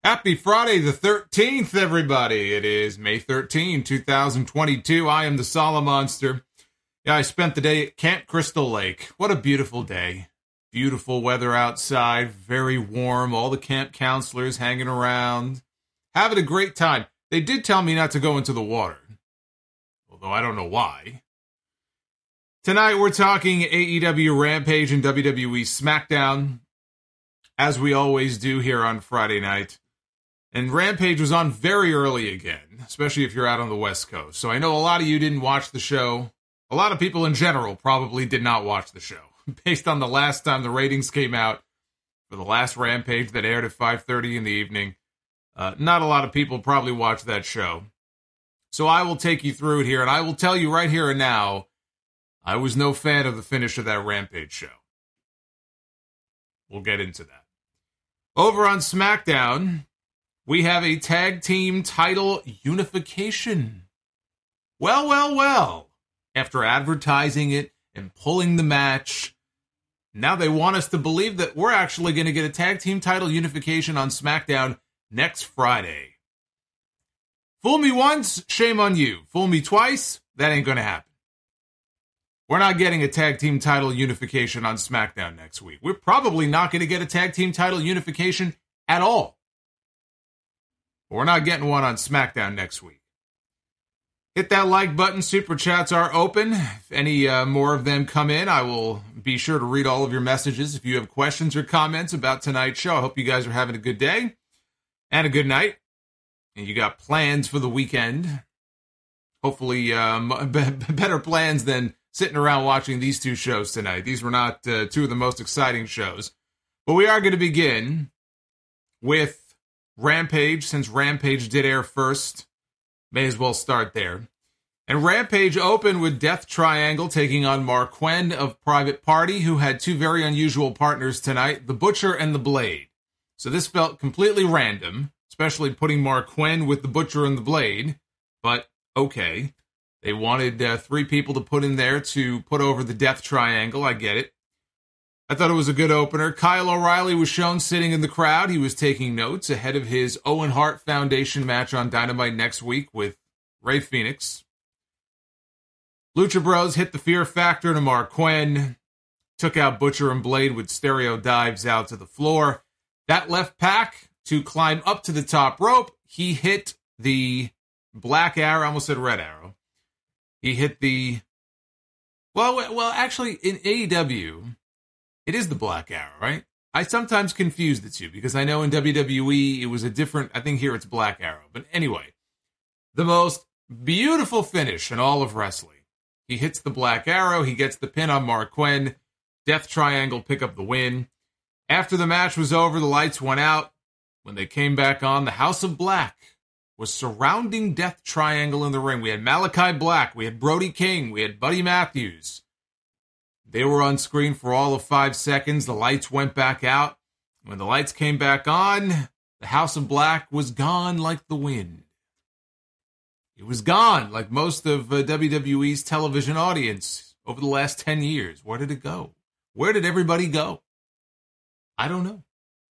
Happy Friday the 13th, everybody. It is May 13, 2022. I am the Solid Monster. Yeah, I spent the day at Camp Crystal Lake. What a beautiful day. Beautiful weather outside, very warm. All the camp counselors hanging around, having a great time. They did tell me not to go into the water, although I don't know why. Tonight we're talking AEW Rampage and WWE SmackDown, as we always do here on Friday night. And Rampage was on very early again, especially if you're out on the West Coast. So I know a lot of you didn't watch the show. A lot of people in general probably did not watch the show. Based on the last time the ratings came out for the last Rampage that aired at 5:30 in the evening, not a lot of people probably watched that show. So I will take you through it here, and I will tell you right here and now, I was no fan of the finish of that Rampage show. We'll get into that. Over on SmackDown, we have a tag team title unification. Well. After advertising it and pulling the match, now they want us to believe that we're actually going to get a tag team title unification on SmackDown next Friday. Fool me once, shame on you. Fool me twice, that ain't going to happen. We're not getting a tag team title unification on SmackDown next week. We're probably not going to get a tag team title unification at all. We're not getting one on SmackDown next week. Hit that like button. Super chats are open. If any more of them come in, I will be sure to read all of your messages. If you have questions or comments about tonight's show, I hope you guys are having a good day and a good night. And you got plans for the weekend. Hopefully better plans than sitting around watching these two shows tonight. These were not two of the most exciting shows. But we are going to begin with Rampage, since Rampage did air first. May as well start there. And Rampage opened with Death Triangle taking on Mark Quinn of Private Party, who had two very unusual partners tonight, the Butcher and the Blade. So this felt completely random, especially putting Mark Quinn with the Butcher and the Blade. But, okay. They wanted three people to put in there to put over the Death Triangle. I get it. I thought it was a good opener. Kyle O'Reilly was shown sitting in the crowd. He was taking notes ahead of his Owen Hart Foundation match on Dynamite next week with Rey Fenix. Lucha Bros hit the Fear Factor to Mark Quinn. Took out Butcher and Blade with stereo dives out to the floor. That left Pac to climb up to the top rope. He hit the Black Arrow. I almost said Red Arrow. He hit the... Well, actually, in AEW... it is the Black Arrow, right? I sometimes confuse the two because I know in WWE it was a different, I think here it's Black Arrow. But anyway, the most beautiful finish in all of wrestling. He hits the Black Arrow, he gets the pin on Mark Quinn, Death Triangle pick up the win. After the match was over, the lights went out. When they came back on, the House of Black was surrounding Death Triangle in the ring. We had Malachi Black, we had Brody King, we had Buddy Matthews. They were on screen for all of 5 seconds. The lights went back out. When the lights came back on, the House of Black was gone like the wind. It was gone like most of WWE's television audience over the last 10 years. Where did it go? Where did everybody go? I don't know.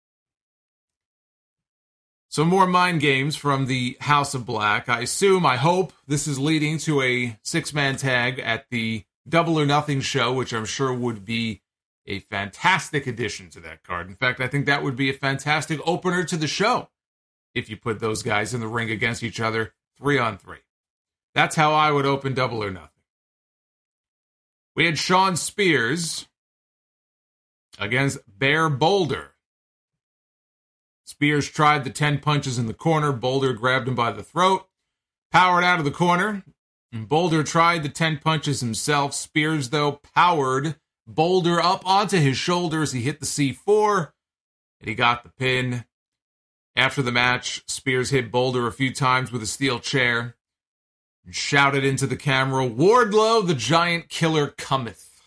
Some more mind games from the House of Black. I hope this is leading to a 6-man tag at the Double or Nothing show, which I'm sure would be a fantastic addition to that card. In fact, I think that would be a fantastic opener to the show if you put those guys in the ring against each other 3-on-3. That's how I would open Double or Nothing. We had Shawn Spears against Bear Boulder. Spears tried the 10 punches in the corner. Boulder grabbed him by the throat, powered out of the corner. Boulder tried the 10 punches himself. Spears, though, powered Boulder up onto his shoulders. He hit the C4, and he got the pin. After the match, Spears hit Boulder a few times with a steel chair and shouted into the camera, "Wardlow, the giant killer, cometh."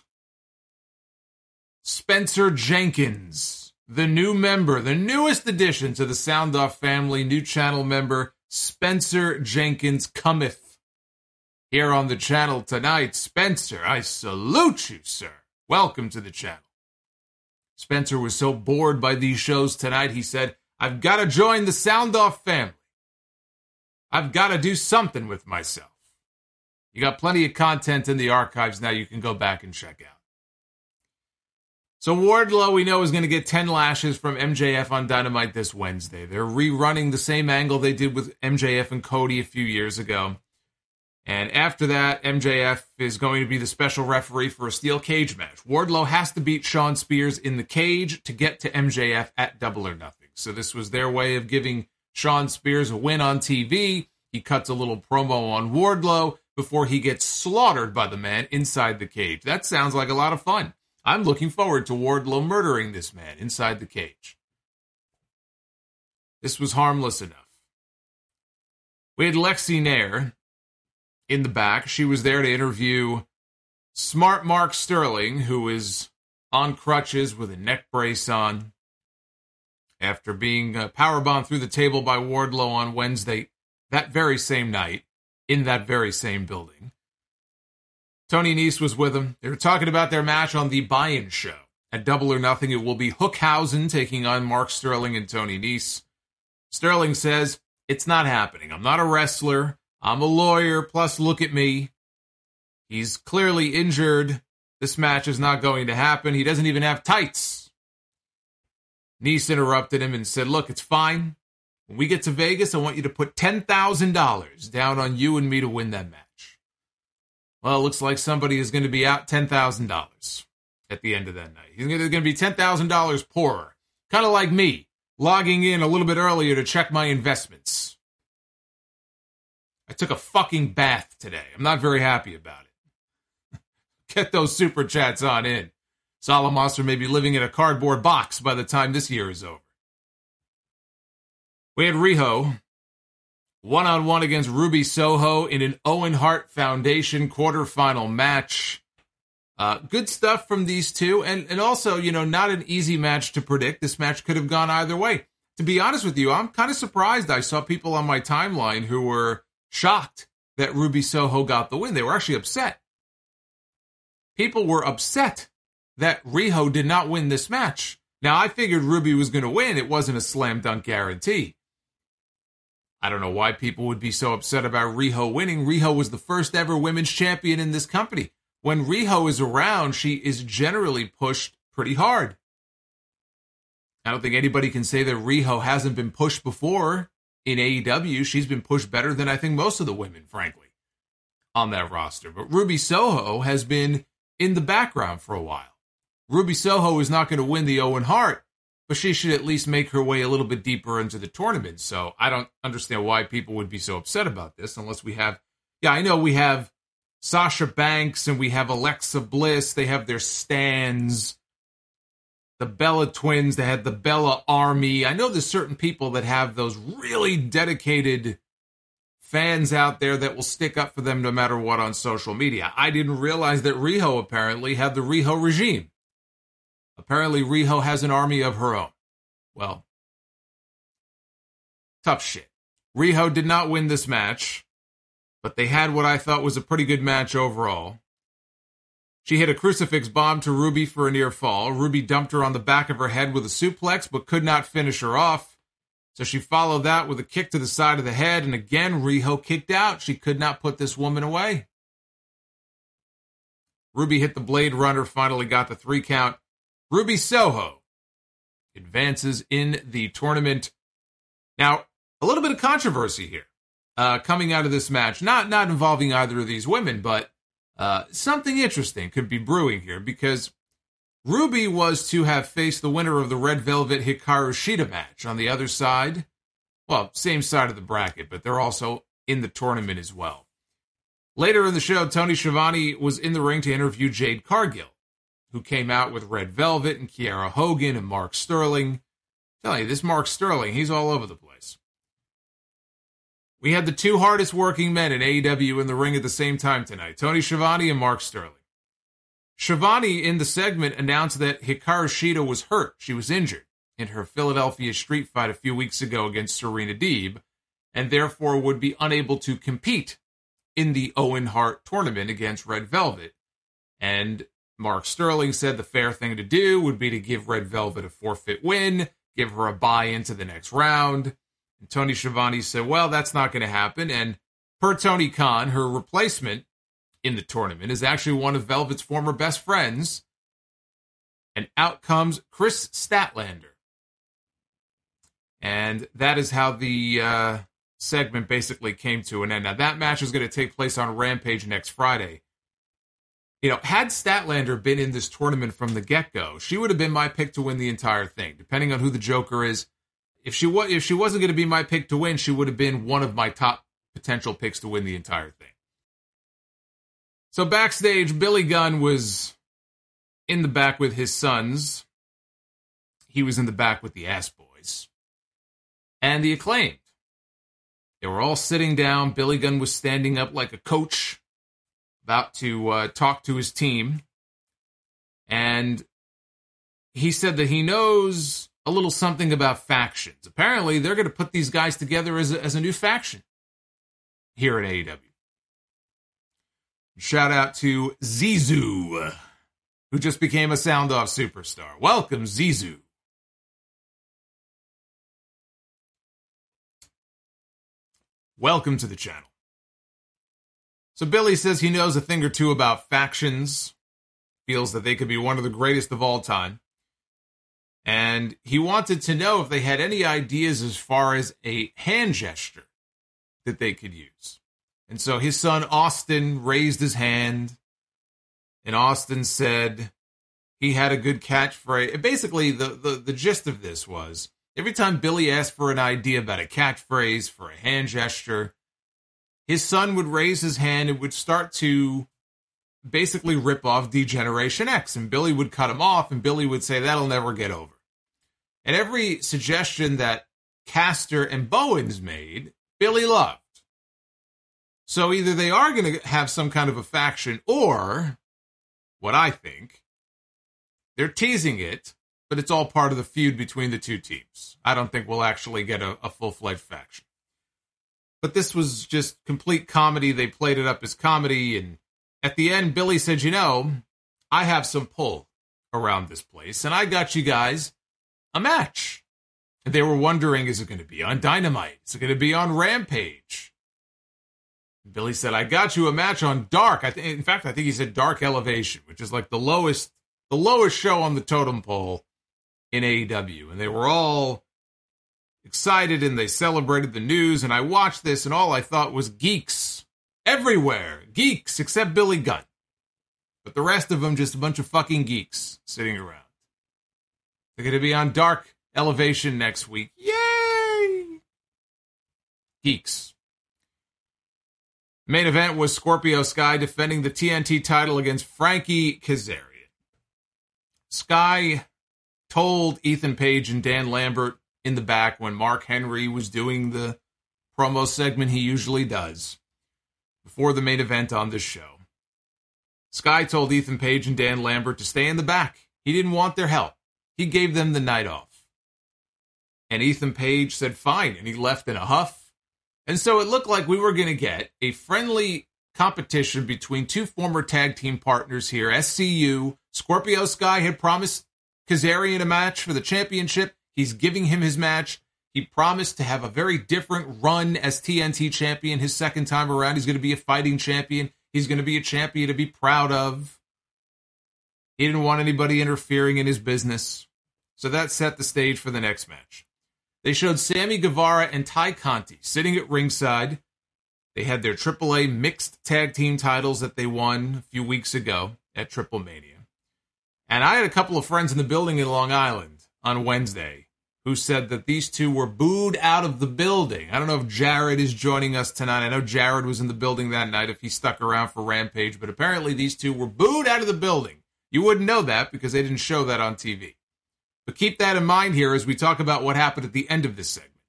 Spencer Jenkins, the new member, the newest addition to the Sound Off family, new channel member, Spencer Jenkins cometh here on the channel tonight. Spencer, I salute you, sir. Welcome to the channel. Spencer was so bored by these shows tonight, he said, I've got to join the Sound Off family. I've got to do something with myself. You got plenty of content in the archives now you can go back and check out. So Wardlow, we know, is going to get 10 lashes from MJF on Dynamite this Wednesday. They're rerunning the same angle they did with MJF and Cody a few years ago. And after that, MJF is going to be the special referee for a steel cage match. Wardlow has to beat Shawn Spears in the cage to get to MJF at Double or Nothing. So this was their way of giving Shawn Spears a win on TV. He cuts a little promo on Wardlow before he gets slaughtered by the man inside the cage. That sounds like a lot of fun. I'm looking forward to Wardlow murdering this man inside the cage. This was harmless enough. We had Lexi Nair in the back. She was there to interview smart Mark Sterling, who is on crutches with a neck brace on after being powerbombed through the table by Wardlow on Wednesday, that very same night, in that very same building. Tony Nese was with him. They were talking about their match on the Buy-In show. At Double or Nothing, it will be Hookhausen taking on Mark Sterling and Tony Nese. Sterling says, it's not happening. I'm not a wrestler. I'm a lawyer, plus look at me. He's clearly injured. This match is not going to happen. He doesn't even have tights. Nese interrupted him and said, look, it's fine. When we get to Vegas, I want you to put $10,000 down on you and me to win that match. Well, it looks like somebody is going to be out $10,000 at the end of that night. He's going to be $10,000 poorer. Kind of like me, logging in a little bit earlier to check my investments. I took a fucking bath today. I'm not very happy about it. Get those super chats on in. Solid Monster may be living in a cardboard box by the time this year is over. We had Riho one-on-one against Ruby Soho in an Owen Hart Foundation quarterfinal match. Good stuff from these two, and also, not an easy match to predict. This match could have gone either way. To be honest with you, I'm kind of surprised. I saw people on my timeline who were shocked that Ruby Soho got the win. They were actually upset. People were upset that Riho did not win this match. Now, I figured Ruby was going to win. It wasn't a slam dunk guarantee. I don't know why people would be so upset about Riho winning. Riho was the first ever women's champion in this company. When Riho is around, she is generally pushed pretty hard. I don't think anybody can say that Riho hasn't been pushed before in AEW. She's been pushed better than I think most of the women, frankly, on that roster. But Ruby Soho has been in the background for a while. Ruby Soho is not going to win the Owen Hart, but she should at least make her way a little bit deeper into the tournament. So I don't understand why people would be so upset about this unless we have... Yeah, I know we have Sasha Banks and we have Alexa Bliss. They have their stands. The Bella Twins, they had the Bella Army. I know there's certain people that have those really dedicated fans out there that will stick up for them no matter what on social media. I didn't realize that Riho apparently had the Riho regime. Apparently, Riho has an army of her own. Well, tough shit. Riho did not win this match, but they had what I thought was a pretty good match overall. She hit a crucifix bomb to Ruby for a near fall. Ruby dumped her on the back of her head with a suplex, but could not finish her off. So she followed that with a kick to the side of the head, and again, Riho kicked out. She could not put this woman away. Ruby hit the Blade Runner, finally got the 3 count. Ruby Soho advances in the tournament. Now, a little bit of controversy here coming out of this match. Not involving either of these women, but something interesting could be brewing here because Ruby was to have faced the winner of the Red Velvet Hikaru Shida match on the other side. Well, same side of the bracket, but they're also in the tournament as well. Later in the show, Tony Schiavone was in the ring to interview Jade Cargill, who came out with Red Velvet and Kiera Hogan and Mark Sterling. I'm telling you, this Mark Sterling, he's all over the place. We had the 2 hardest working men in AEW in the ring at the same time tonight, Tony Schiavone and Mark Sterling. Schiavone, in the segment, announced that Hikaru Shida was hurt. She was injured in her Philadelphia street fight a few weeks ago against Serena Deeb, and therefore would be unable to compete in the Owen Hart tournament against Red Velvet. And Mark Sterling said the fair thing to do would be to give Red Velvet a forfeit win, give her a bye into the next round. And Tony Schiavone said, well, that's not going to happen. And per Tony Khan, her replacement in the tournament is actually one of Velvet's former best friends. And out comes Chris Statlander. And that is how the segment basically came to an end. Now, that match is going to take place on Rampage next Friday. You know, had Statlander been in this tournament from the get-go, she would have been my pick to win the entire thing, depending on who the Joker is. If she wasn't going to be my pick to win, she would have been one of my top potential picks to win the entire thing. So backstage, Billy Gunn was in the back with his sons. He was in the back with the Ass Boys. And the Acclaimed. They were all sitting down. Billy Gunn was standing up like a coach, about to talk to his team. And he said that he knows a little something about factions. Apparently, they're going to put these guys together as a new faction here at AEW. Shout out to Zizou, who just became a Sound Off superstar. Welcome, Zizou. Welcome to the channel. So Billy says he knows a thing or two about factions, feels that they could be one of the greatest of all time, and he wanted to know if they had any ideas as far as a hand gesture that they could use. And so his son Austin raised his hand, and Austin said he had a good catchphrase. Basically, the gist of this was, every time Billy asked for an idea about a catchphrase, for a hand gesture, his son would raise his hand and would start to basically rip off D-Generation X. And Billy would cut him off, and Billy would say, that'll never get over. And every suggestion that Caster and Bowens made, Billy loved. So either they are going to have some kind of a faction, or, what I think, they're teasing it, but it's all part of the feud between the two teams. I don't think we'll actually get a full-fledged faction. But this was just complete comedy. They played it up as comedy, and at the end, Billy said, you know, I have some pull around this place, and I got you guys a match. And they were wondering, is it going to be on Dynamite? Is it going to be on Rampage? And Billy said, I got you a match on Dark. In fact, I think he said Dark Elevation, which is like the lowest show on the totem pole in AEW. And they were all excited, and they celebrated the news, and I watched this, and all I thought was geeks. Everywhere. Geeks, except Billy Gunn. But the rest of them, just a bunch of fucking geeks sitting around. They're going to be on Dark Elevation next week. Yay! Geeks. Main event was Scorpio Sky defending the TNT title against Frankie Kazarian. Sky told Ethan Page and Dan Lambert in the back when Mark Henry was doing the promo segment he usually does before the main event on this show. Sky told Ethan Page and Dan Lambert to stay in the back. He didn't want their help. He gave them the night off. And Ethan Page said fine, and he left in a huff. And so it looked like we were going to get a friendly competition between two former tag team partners here, SCU. Scorpio Sky had promised Kazarian a match for the championship. He's giving him his match. He promised to have a very different run as TNT champion his second time around. He's going to be a fighting champion. He's going to be a champion to be proud of. He didn't want anybody interfering in his business. So that set the stage for the next match. They showed Sammy Guevara and Ty Conti sitting at ringside. They had their AAA mixed tag team titles that they won a few weeks ago at Triple Mania. And I had a couple of friends in the building in Long Island on Wednesday who said that these two were booed out of the building. I don't know if Jared is joining us tonight. I know Jared was in the building that night if he stuck around for Rampage, but apparently these two were booed out of the building. You wouldn't know that because they didn't show that on TV. But keep that in mind here as we talk about what happened at the end of this segment.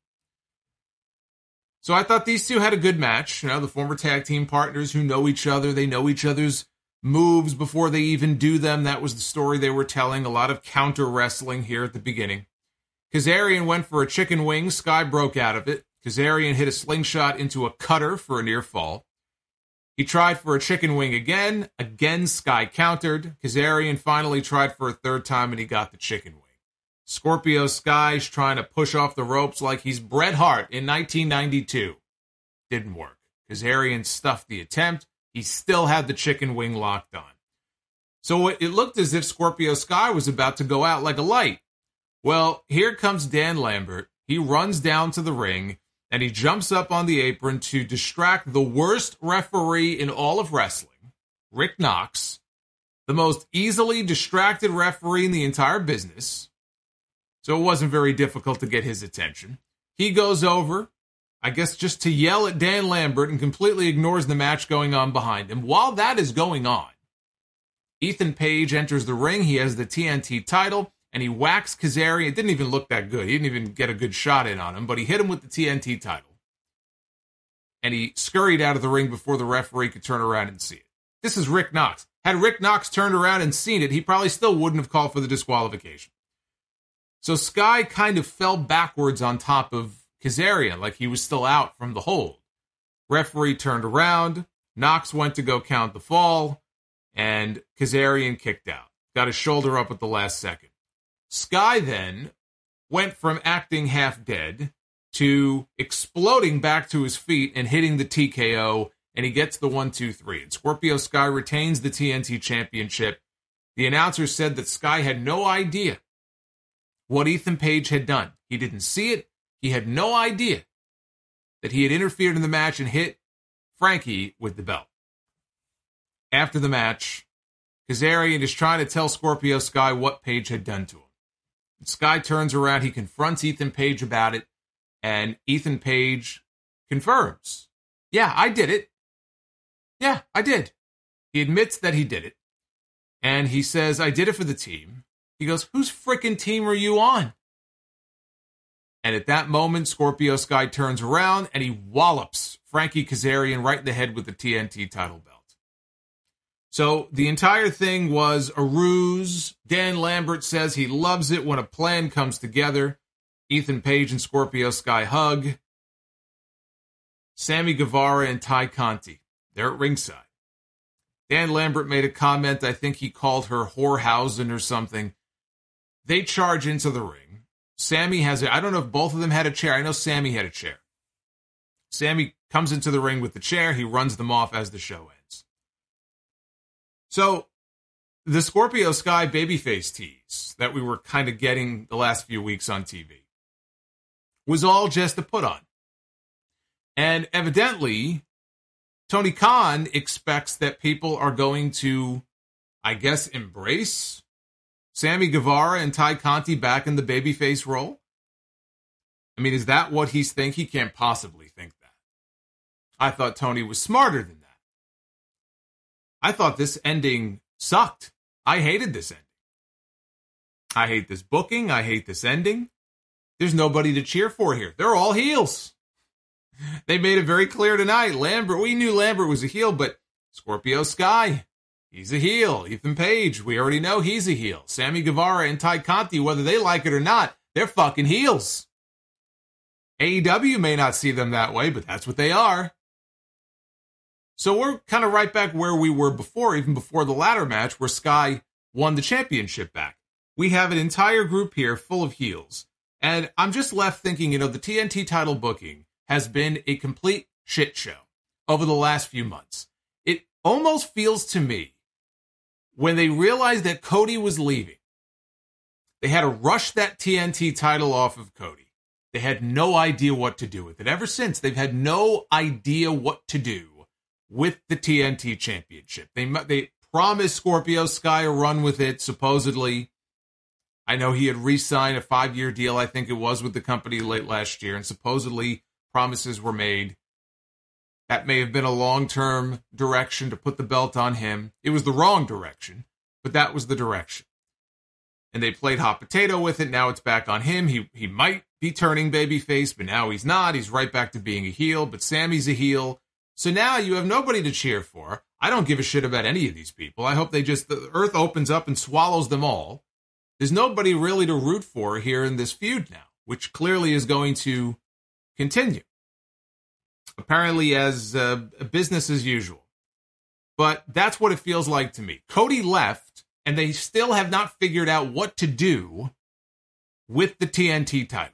So I thought these two had a good match. You know, the former tag team partners who know each other. They know each other's moves before they even do them. That was the story they were telling. A lot of counter wrestling here at the beginning. Kazarian went for a chicken wing. Sky broke out of it. Kazarian hit a slingshot into a cutter for a near fall. He tried for a chicken wing again. Again, Sky countered. Kazarian finally tried for a third time, and he got the chicken wing. Scorpio Sky's trying to push off the ropes like he's Bret Hart in 1992. Didn't work. Kazarian stuffed the attempt. He still had the chicken wing locked on. So it looked as if Scorpio Sky was about to go out like a light. Well, here comes Dan Lambert. He runs down to the ring, and he jumps up on the apron to distract the worst referee in all of wrestling, Rick Knox, the most easily distracted referee in the entire business. So it wasn't very difficult to get his attention. He goes over, I guess just to yell at Dan Lambert, and completely ignores the match going on behind him. While that is going on, Ethan Page enters the ring. He has the TNT title, and he whacks Kazarian. It didn't even look that good. He didn't even get a good shot in on him, but he hit him with the TNT title. And he scurried out of the ring before the referee could turn around and see it. This is Rick Knox. Had Rick Knox turned around and seen it, he probably still wouldn't have called for the disqualification. So Sky kind of fell backwards on top of Kazarian, like he was still out from the hold. Referee turned around, Knox went to go count the fall, and Kazarian kicked out. Got his shoulder up at the last second. Sky then went from acting half dead to exploding back to his feet and hitting the TKO, and he gets the 1-2-3. And Scorpio Sky retains the TNT championship. The announcer said that Sky had no idea what Ethan Page had done. He didn't see it. He had no idea that he had interfered in the match and hit Frankie with the belt. After the match, Kazarian is trying to tell Scorpio Sky what Page had done to him. And Sky turns around, he confronts Ethan Page about it, and Ethan Page confirms, yeah, I did it. Yeah, I did. He admits that he did it. And he says, I did it for the team. He goes, whose frickin' team are you on? And at that moment, Scorpio Sky turns around and he wallops Frankie Kazarian right in the head with the TNT title belt. So the entire thing was a ruse. Dan Lambert says he loves it when a plan comes together. Ethan Page and Scorpio Sky hug. Sammy Guevara and Ty Conti, they're at ringside. Dan Lambert made a comment, I think he called her Whorehausen or something. They charge into the ring. Sammy has I don't know if both of them had a chair. I know Sammy had a chair. Sammy comes into the ring with the chair. He runs them off as the show ends. So the Scorpio Sky babyface tease that we were kind of getting the last few weeks on TV was all just a put on. And evidently, Tony Khan expects that people are going to, I guess, embrace Sammy Guevara and Ty Conti back in the babyface role. I mean, is that what he's thinking? He can't possibly think that. I thought Tony was smarter than that. I thought this ending sucked. I hated this ending. I hate this booking. I hate this ending. There's nobody to cheer for here. They're all heels. They made it very clear tonight. Lambert, we knew Lambert was a heel, but Scorpio Sky, he's a heel. Ethan Page, we already know he's a heel. Sammy Guevara and Ty Conti, whether they like it or not, they're fucking heels. AEW may not see them that way, but that's what they are. So we're kind of right back where we were before, even before the ladder match, where Sky won the championship back. We have an entire group here full of heels. And I'm just left thinking, the TNT title booking has been a complete shit show over the last few months. It almost feels to me, when they realized that Cody was leaving, they had to rush that TNT title off of Cody. They had no idea what to do with it. Ever since, they've had no idea what to do with the TNT championship. They promised Scorpio Sky a run with it, supposedly. I know he had re-signed a 5-year deal, I think it was, with the company late last year, and supposedly promises were made. That may have been a long-term direction to put the belt on him. It was the wrong direction, but that was the direction. And they played hot potato with it. Now it's back on him. He might be turning babyface, but now he's not. He's right back to being a heel, but Sammy's a heel. So now you have nobody to cheer for. I don't give a shit about any of these people. I hope the earth opens up and swallows them all. There's nobody really to root for here in this feud now, which clearly is going to continue. Apparently as business as usual. But that's what it feels like to me. Cody left, and they still have not figured out what to do with the TNT title.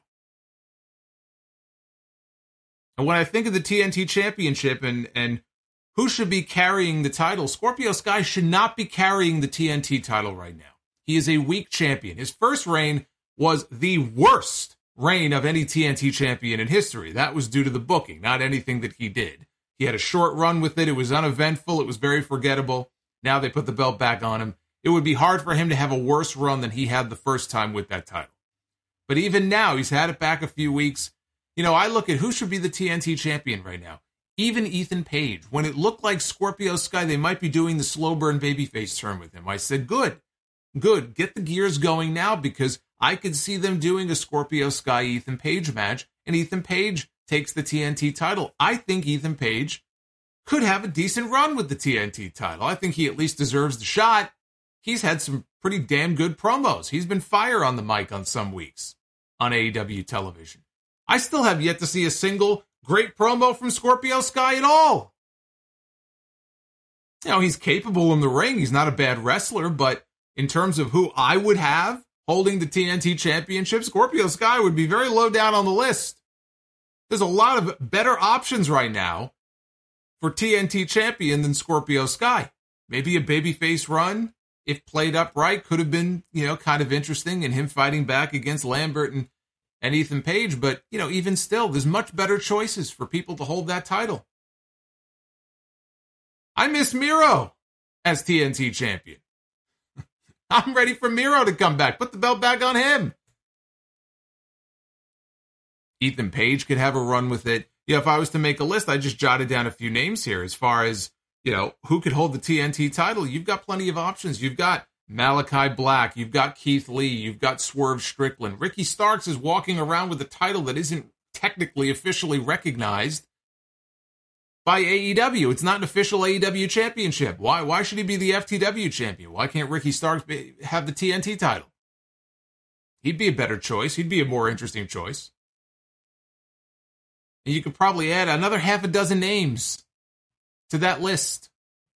And when I think of the TNT Championship and who should be carrying the title, Scorpio Sky should not be carrying the TNT title right now. He is a weak champion. His first reign was the worst reign of any TNT champion in history. That was due to the booking, not anything that he did. He had a short run with it. It was uneventful. It was very forgettable. Now they put the belt back on him. It would be hard for him to have a worse run than he had the first time with that title. But even now, he's had it back a few weeks. You know, I look at who should be the TNT champion right now. Even Ethan Page. When it looked like Scorpio Sky, they might be doing the slow burn babyface turn with him. I said, good. Get the gears going now, because I could see them doing a Scorpio Sky Ethan Page match, and Ethan Page takes the TNT title. I think Ethan Page could have a decent run with the TNT title. I think he at least deserves the shot. He's had some pretty damn good promos. He's been fire on the mic on some weeks on AEW television. I still have yet to see a single great promo from Scorpio Sky at all. You know, he's capable in the ring. He's not a bad wrestler, but in terms of who I would have holding the TNT Championship, Scorpio Sky would be very low down on the list. There's a lot of better options right now for TNT Champion than Scorpio Sky. Maybe a babyface run, if played up right, could have been, kind of interesting, and him fighting back against Lambert and Ethan Page. But, even still, there's much better choices for people to hold that title. I miss Miro as TNT Champion. I'm ready for Miro to come back. Put the belt back on him. Ethan Page could have a run with it. If I was to make a list, I just jotted down a few names here as far as, who could hold the TNT title. You've got plenty of options. You've got Malachi Black. You've got Keith Lee. You've got Swerve Strickland. Ricky Starks is walking around with a title that isn't technically officially recognized by AEW. It's not an official AEW championship. Why should he be the FTW champion? Why can't Ricky Starks have the TNT title? He'd be a better choice. He'd be a more interesting choice. And you could probably add another half a dozen names to that list.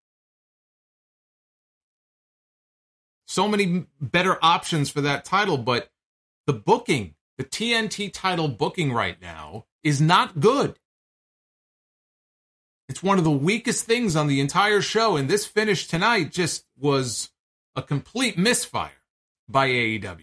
So many better options for that title, but the booking, the TNT title booking right now is not good. It's one of the weakest things on the entire show, and this finish tonight just was a complete misfire by AEW.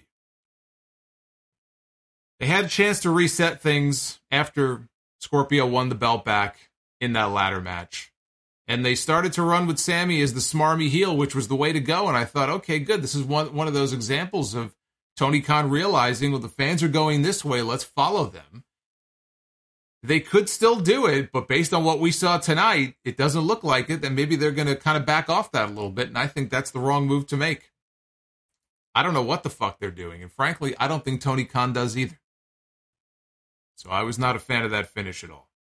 They had a chance to reset things after Scorpio won the belt back in that ladder match, and they started to run with Sammy as the smarmy heel, which was the way to go. And I thought, okay, good. This is one of those examples of Tony Khan realizing, well, the fans are going this way. Let's follow them. They could still do it, but based on what we saw tonight, it doesn't look like it. Then maybe they're going to kind of back off that a little bit, and I think that's the wrong move to make. I don't know what the fuck they're doing, and frankly, I don't think Tony Khan does either. So I was not a fan of that finish at all.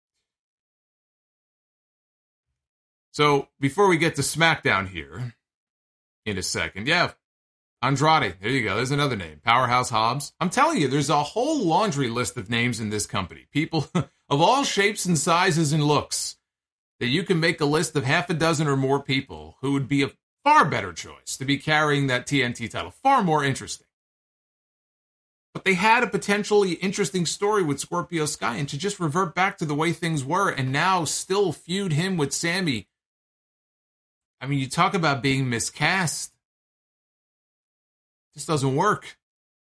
So before we get to SmackDown here in a second, Andrade, there you go. There's another name. Powerhouse Hobbs. I'm telling you, there's a whole laundry list of names in this company. People of all shapes and sizes and looks that you can make a list of half a dozen or more people who would be a far better choice to be carrying that TNT title. Far more interesting. But they had a potentially interesting story with Scorpio Sky, and to just revert back to the way things were and now still feud him with Sammy. I mean, you talk about being miscast. This doesn't work.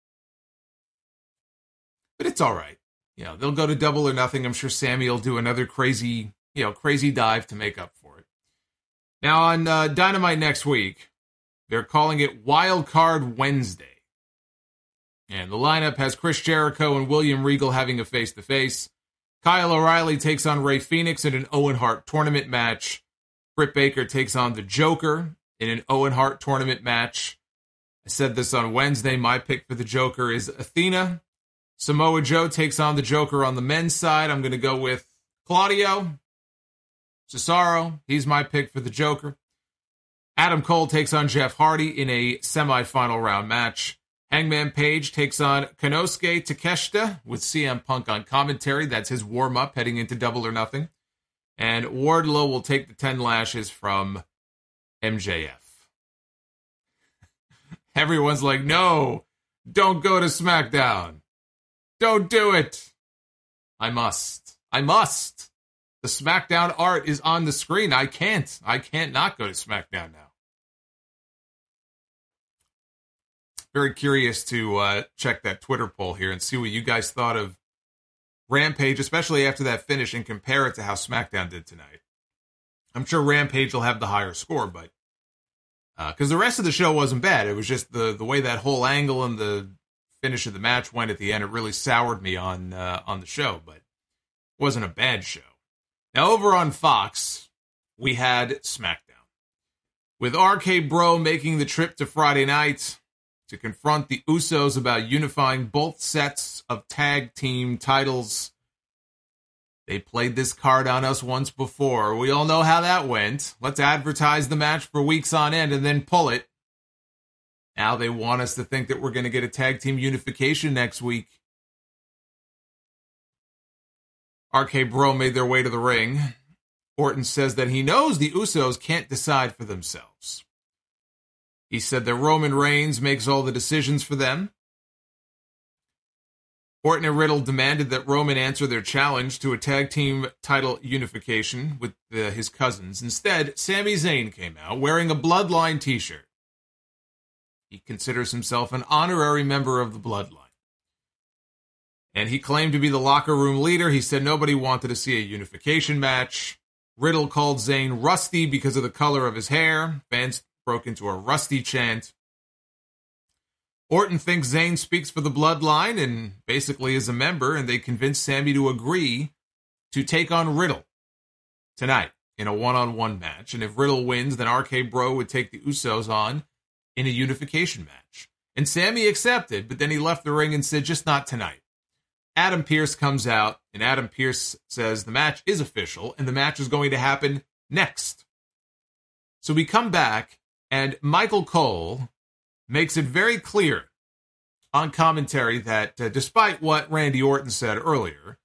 But it's all right. They'll go to Double or Nothing. I'm sure Sammy will do another crazy dive to make up for it. Now on Dynamite next week, they're calling it Wild Card Wednesday. And the lineup has Chris Jericho and William Regal having a face-to-face. Kyle O'Reilly takes on Rey Fenix in an Owen Hart tournament match. Britt Baker takes on the Joker in an Owen Hart tournament match. I said this on Wednesday. My pick for the Joker is Athena. Samoa Joe takes on the Joker on the men's side. I'm going to go with Claudio Cesaro. He's my pick for the Joker. Adam Cole takes on Jeff Hardy in a semifinal round match. Hangman Page takes on Konosuke Takeshita with CM Punk on commentary. That's his warm-up heading into Double or Nothing. And Wardlow will take the 10 lashes from MJF. Everyone's like, no, Don't go to SmackDown. Don't do it. I must. The SmackDown art is on the screen. I can't not go to SmackDown now. Very curious to check that Twitter poll here and see what you guys thought of Rampage, especially after that finish, and compare it to how SmackDown did tonight. I'm sure Rampage will have the higher score, but because the rest of the show wasn't bad. It was just the way that whole angle and the finish of the match went at the end. It really soured me on the show, but it wasn't a bad show. Now, over on Fox, we had SmackDown, with RK Bro making the trip to Friday night to confront the Usos about unifying both sets of tag team titles. They played this card on us once before. We all know how that went. Let's advertise the match for weeks on end and then pull it. Now they want us to think that we're going to get a tag team unification next week. RK Bro made their way to the ring. Orton says that he knows the Usos can't decide for themselves. He said that Roman Reigns makes all the decisions for them. Orton and Riddle demanded that Roman answer their challenge to a tag team title unification with his cousins. Instead, Sami Zayn came out wearing a Bloodline t-shirt. He considers himself an honorary member of the Bloodline. And he claimed to be the locker room leader. He said nobody wanted to see a unification match. Riddle called Zayn rusty because of the color of his hair. Fans broke into a rusty chant. Orton thinks Zayn speaks for the Bloodline and basically is a member, and they convinced Sami to agree to take on Riddle tonight in a one-on-one match. And if Riddle wins, then RK Bro would take the Usos on in a unification match. And Sami accepted, but then he left the ring and said, just not tonight. Adam Pearce comes out, and Adam Pearce says the match is official, and the match is going to happen next. So we come back, and Michael Cole makes it very clear on commentary that despite what Randy Orton said earlier,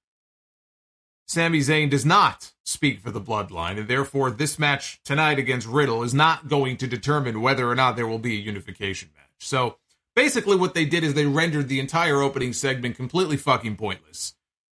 Sami Zayn does not speak for the Bloodline, and therefore this match tonight against Riddle is not going to determine whether or not there will be a unification match. So basically what they did is they rendered the entire opening segment completely fucking pointless.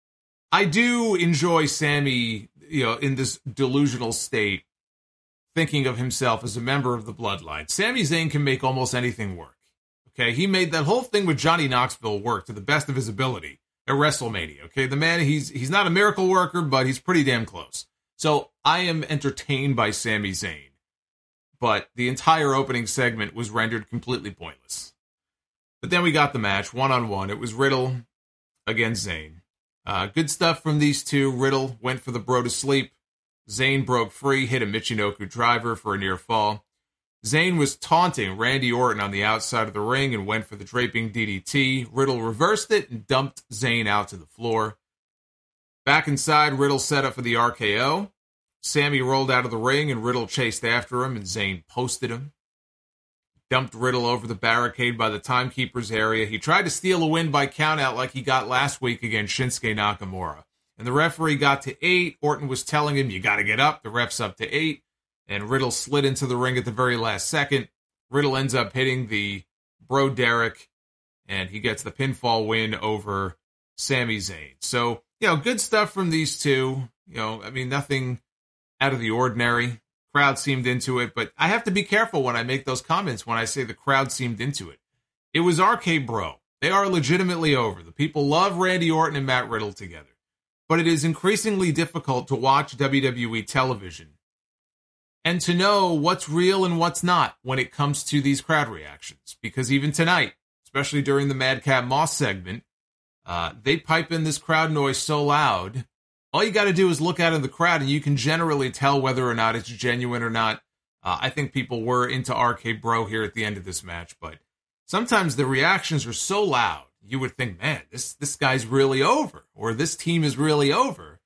I do enjoy Sami, in this delusional state, thinking of himself as a member of the Bloodline. Sami Zayn can make almost anything work. Okay, he made that whole thing with Johnny Knoxville work to the best of his ability at WrestleMania. Okay, the man, he's not a miracle worker, but he's pretty damn close. So I am entertained by Sami Zayn, but the entire opening segment was rendered completely pointless. But then we got the match, one-on-one. It was Riddle against Zayn. Good stuff from these two. Riddle went for the bro to sleep. Zayn broke free, hit a Michinoku driver for a near fall. Zayn was taunting Randy Orton on the outside of the ring and went for the draping DDT. Riddle reversed it and dumped Zayn out to the floor. Back inside, Riddle set up for the RKO. Sami rolled out of the ring and Riddle chased after him and Zayn posted him. Dumped Riddle over the barricade by the timekeeper's area. He tried to steal a win by countout like he got last week against Shinsuke Nakamura. And the referee got to 8. Orton was telling him, you got to get up. The ref's up to 8. And Riddle slid into the ring at the very last second. Riddle ends up hitting the Bro Derek, and he gets the pinfall win over Sami Zayn. So, good stuff from these two. Nothing out of the ordinary. Crowd seemed into it, but I have to be careful when I make those comments when I say the crowd seemed into it. It was RK Bro. They are legitimately over. The people love Randy Orton and Matt Riddle together. But it is increasingly difficult to watch WWE television and to know what's real and what's not when it comes to these crowd reactions. Because even tonight, especially during the Madcap Moss segment, they pipe in this crowd noise so loud, all you got to do is look out in the crowd and you can generally tell whether or not it's genuine or not. I think people were into RK Bro here at the end of this match, but sometimes the reactions are so loud, you would think, man, this guy's really over, or this team is really over.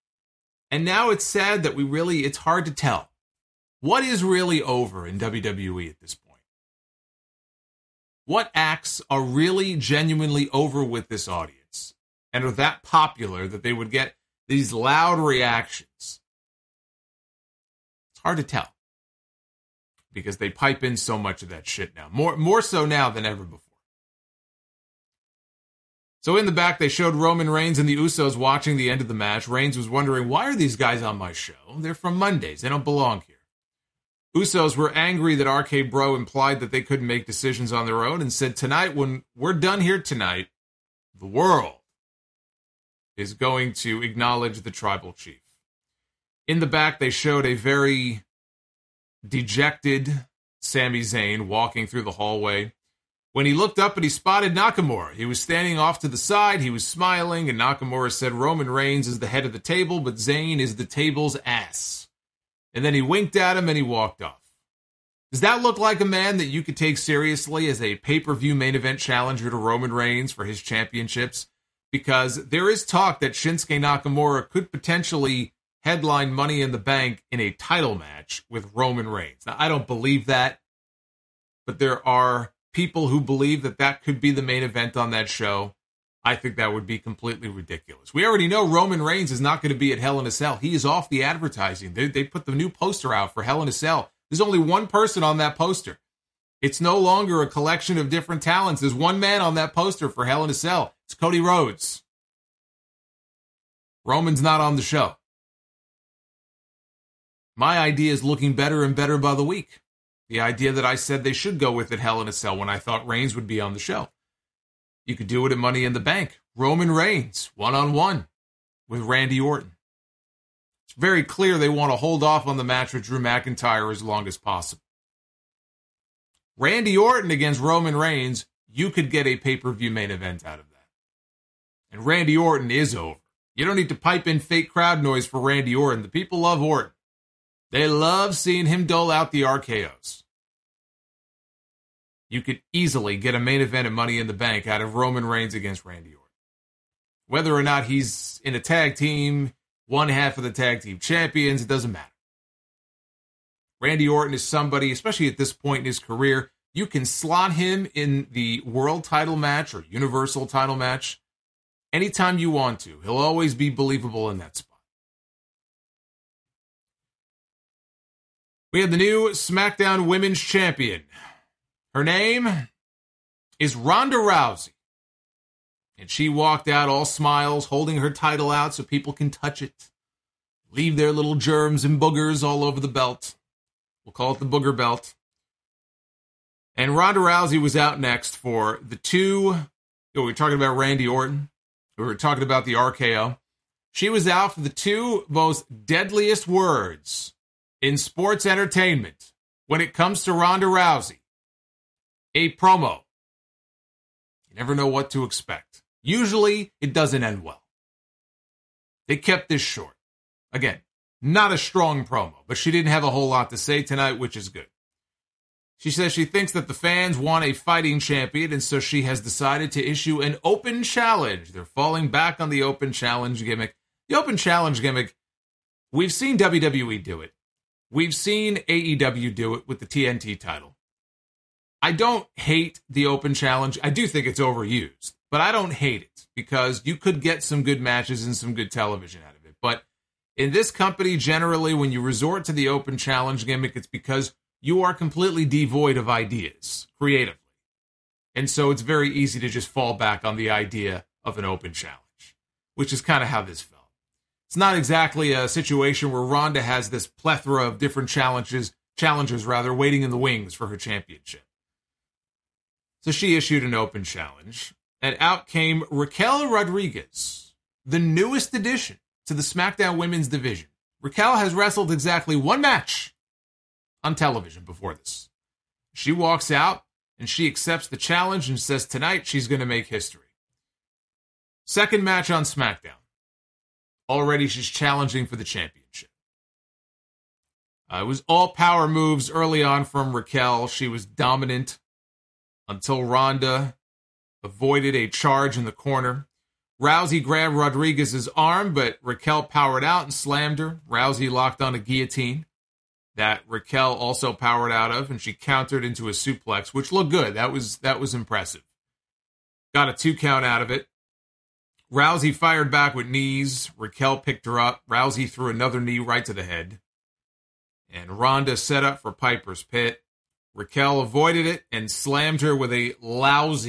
And now it's sad that it's hard to tell. What is really over in WWE at this point? What acts are really genuinely over with this audience and are that popular that they would get these loud reactions? It's hard to tell because they pipe in so much of that shit now. More so now than ever before. So in the back, they showed Roman Reigns and the Usos watching the end of the match. Reigns was wondering, why are these guys on my show? They're from Mondays. They don't belong here. Usos were angry that RK Bro implied that they couldn't make decisions on their own and said, tonight, when we're done here tonight, the world is going to acknowledge the tribal chief. In the back, they showed a very dejected Sami Zayn walking through the hallway. When he looked up and he spotted Nakamura, he was standing off to the side, he was smiling, and Nakamura said Roman Reigns is the head of the table, but Zayn is the table's ass. And then he winked at him and he walked off. Does that look like a man that you could take seriously as a pay-per-view main event challenger to Roman Reigns for his championships? Because there is talk that Shinsuke Nakamura could potentially headline Money in the Bank in a title match with Roman Reigns. Now, I don't believe that, but there are people who believe that that could be the main event on that show. I think that would be completely ridiculous. We already know Roman Reigns is not going to be at Hell in a Cell. He is off the advertising. They put the new poster out for Hell in a Cell. There's only one person on that poster. It's no longer a collection of different talents. There's one man on that poster for Hell in a Cell. It's Cody Rhodes. Roman's not on the show. My idea is looking better and better by the week. The idea that I said they should go with at Hell in a Cell when I thought Reigns would be on the show. You could do it at Money in the Bank. Roman Reigns, one-on-one with Randy Orton. It's very clear they want to hold off on the match with Drew McIntyre as long as possible. Randy Orton against Roman Reigns, you could get a pay-per-view main event out of that. And Randy Orton is over. You don't need to pipe in fake crowd noise for Randy Orton. The people love Orton. They love seeing him dole out the RKOs. You could easily get a main event of Money in the Bank out of Roman Reigns against Randy Orton. Whether or not he's in a tag team, one half of the tag team champions, it doesn't matter. Randy Orton is somebody, especially at this point in his career, you can slot him in the world title match or universal title match anytime you want to. He'll always be believable in that spot. We have the new SmackDown Women's Champion. Her name is Ronda Rousey. And she walked out all smiles, holding her title out so people can touch it. Leave their little germs and boogers all over the belt. We'll call it the booger belt. And Ronda Rousey was out next for the two. We were talking about Randy Orton. We were talking about the RKO. She was out for the two most deadliest words in sports entertainment when it comes to Ronda Rousey. A promo. You never know what to expect. Usually, it doesn't end well. They kept this short. Again, not a strong promo, but she didn't have a whole lot to say tonight, which is good. She says she thinks that the fans want a fighting champion, and so she has decided to issue an open challenge. They're falling back on the open challenge gimmick. The open challenge gimmick, we've seen WWE do it. We've seen AEW do it with the TNT title. I don't hate the open challenge. I do think it's overused, but I don't hate it because you could get some good matches and some good television out of it. But in this company, generally, when you resort to the open challenge gimmick, it's because you are completely devoid of ideas creatively. And so it's very easy to just fall back on the idea of an open challenge, which is kind of how this felt. It's not exactly a situation where Ronda has this plethora of different challengers waiting in the wings for her championship. So she issued an open challenge, and out came Raquel Rodriguez, the newest addition to the SmackDown Women's division. Raquel has wrestled exactly one match on television before this. She walks out, and she accepts the challenge and says tonight she's going to make history. Second match on SmackDown. Already she's challenging for the championship. It was all power moves early on from Raquel. She was dominant until Ronda avoided a charge in the corner. Rousey grabbed Rodriguez's arm, but Raquel powered out and slammed her. Rousey locked on a guillotine that Raquel also powered out of, and she countered into a suplex, which looked good. That was impressive. Got a 2 count out of it. Rousey fired back with knees. Raquel picked her up. Rousey threw another knee right to the head. And Ronda set up for Piper's Pit. Raquel avoided it and slammed her with a lousy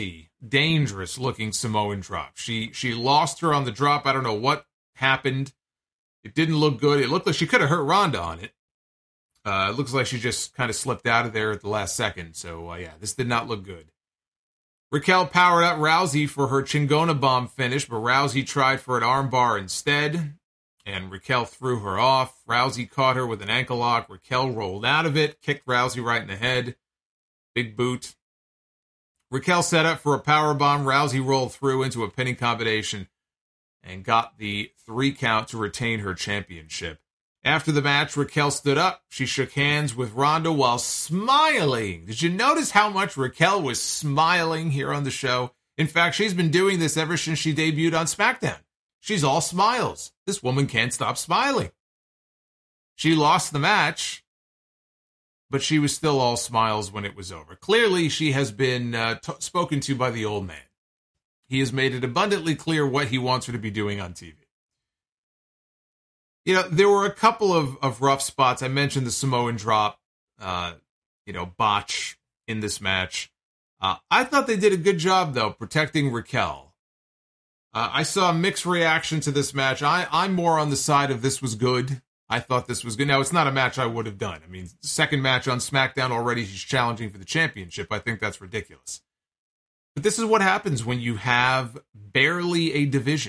dangerous looking Samoan drop. She lost her on the drop. I don't know what happened. It didn't look good. It looked like she could have hurt Ronda on it. It looks like she just kind of slipped out of there at the last second. So, yeah, this did not look good. Raquel powered up Rousey for her Chingona bomb finish, but Rousey tried for an armbar instead, and Raquel threw her off. Rousey caught her with an ankle lock. Raquel rolled out of it, kicked Rousey right in the head. Big boot. Raquel set up for a powerbomb. Rousey rolled through into a pinning combination and got the 3 count to retain her championship. After the match, Raquel stood up. She shook hands with Ronda while smiling. Did you notice how much Raquel was smiling here on the show? In fact, she's been doing this ever since she debuted on SmackDown. She's all smiles. This woman can't stop smiling. She lost the match, but she was still all smiles when it was over. Clearly, she has been spoken to by the old man. He has made it abundantly clear what he wants her to be doing on TV. You know, there were a couple of rough spots. I mentioned the Samoan drop, botch in this match. I thought they did a good job, though, protecting Raquel. I saw a mixed reaction to this match. I'm more on the side of this was good. I thought this was good. Now, it's not a match I would have done. I mean, second match on SmackDown already, she's challenging for the championship. I think that's ridiculous. But this is what happens when you have barely a division.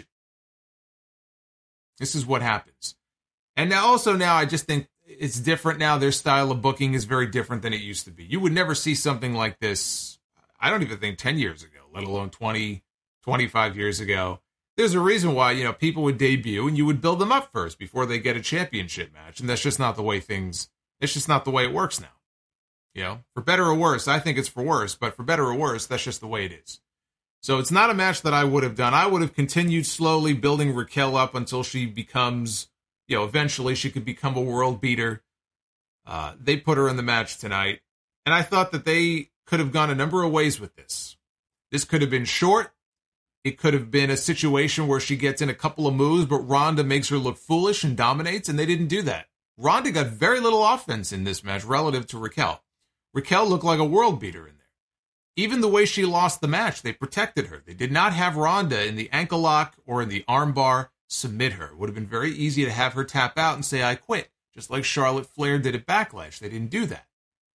This is what happens. And now I just think it's different now. Their style of booking is very different than it used to be. You would never see something like this, I don't even think 10 years ago, let alone 20, 25 years ago. There's a reason why, people would debut and you would build them up first before they get a championship match. And that's just not the way it's just not the way it works now. For better or worse, I think it's for worse, but for better or worse, that's just the way it is. So it's not a match that I would have done. I would have continued slowly building Raquel up until she becomes, eventually she could become a world beater. They put her in the match tonight. And I thought that they could have gone a number of ways with this. This could have been short. It could have been a situation where she gets in a couple of moves, but Ronda makes her look foolish and dominates, and they didn't do that. Ronda got very little offense in this match relative to Raquel. Raquel looked like a world beater in there. Even the way she lost the match, they protected her. They did not have Ronda in the ankle lock or in the armbar submit her. It would have been very easy to have her tap out and say, I quit, just like Charlotte Flair did at Backlash. They didn't do that.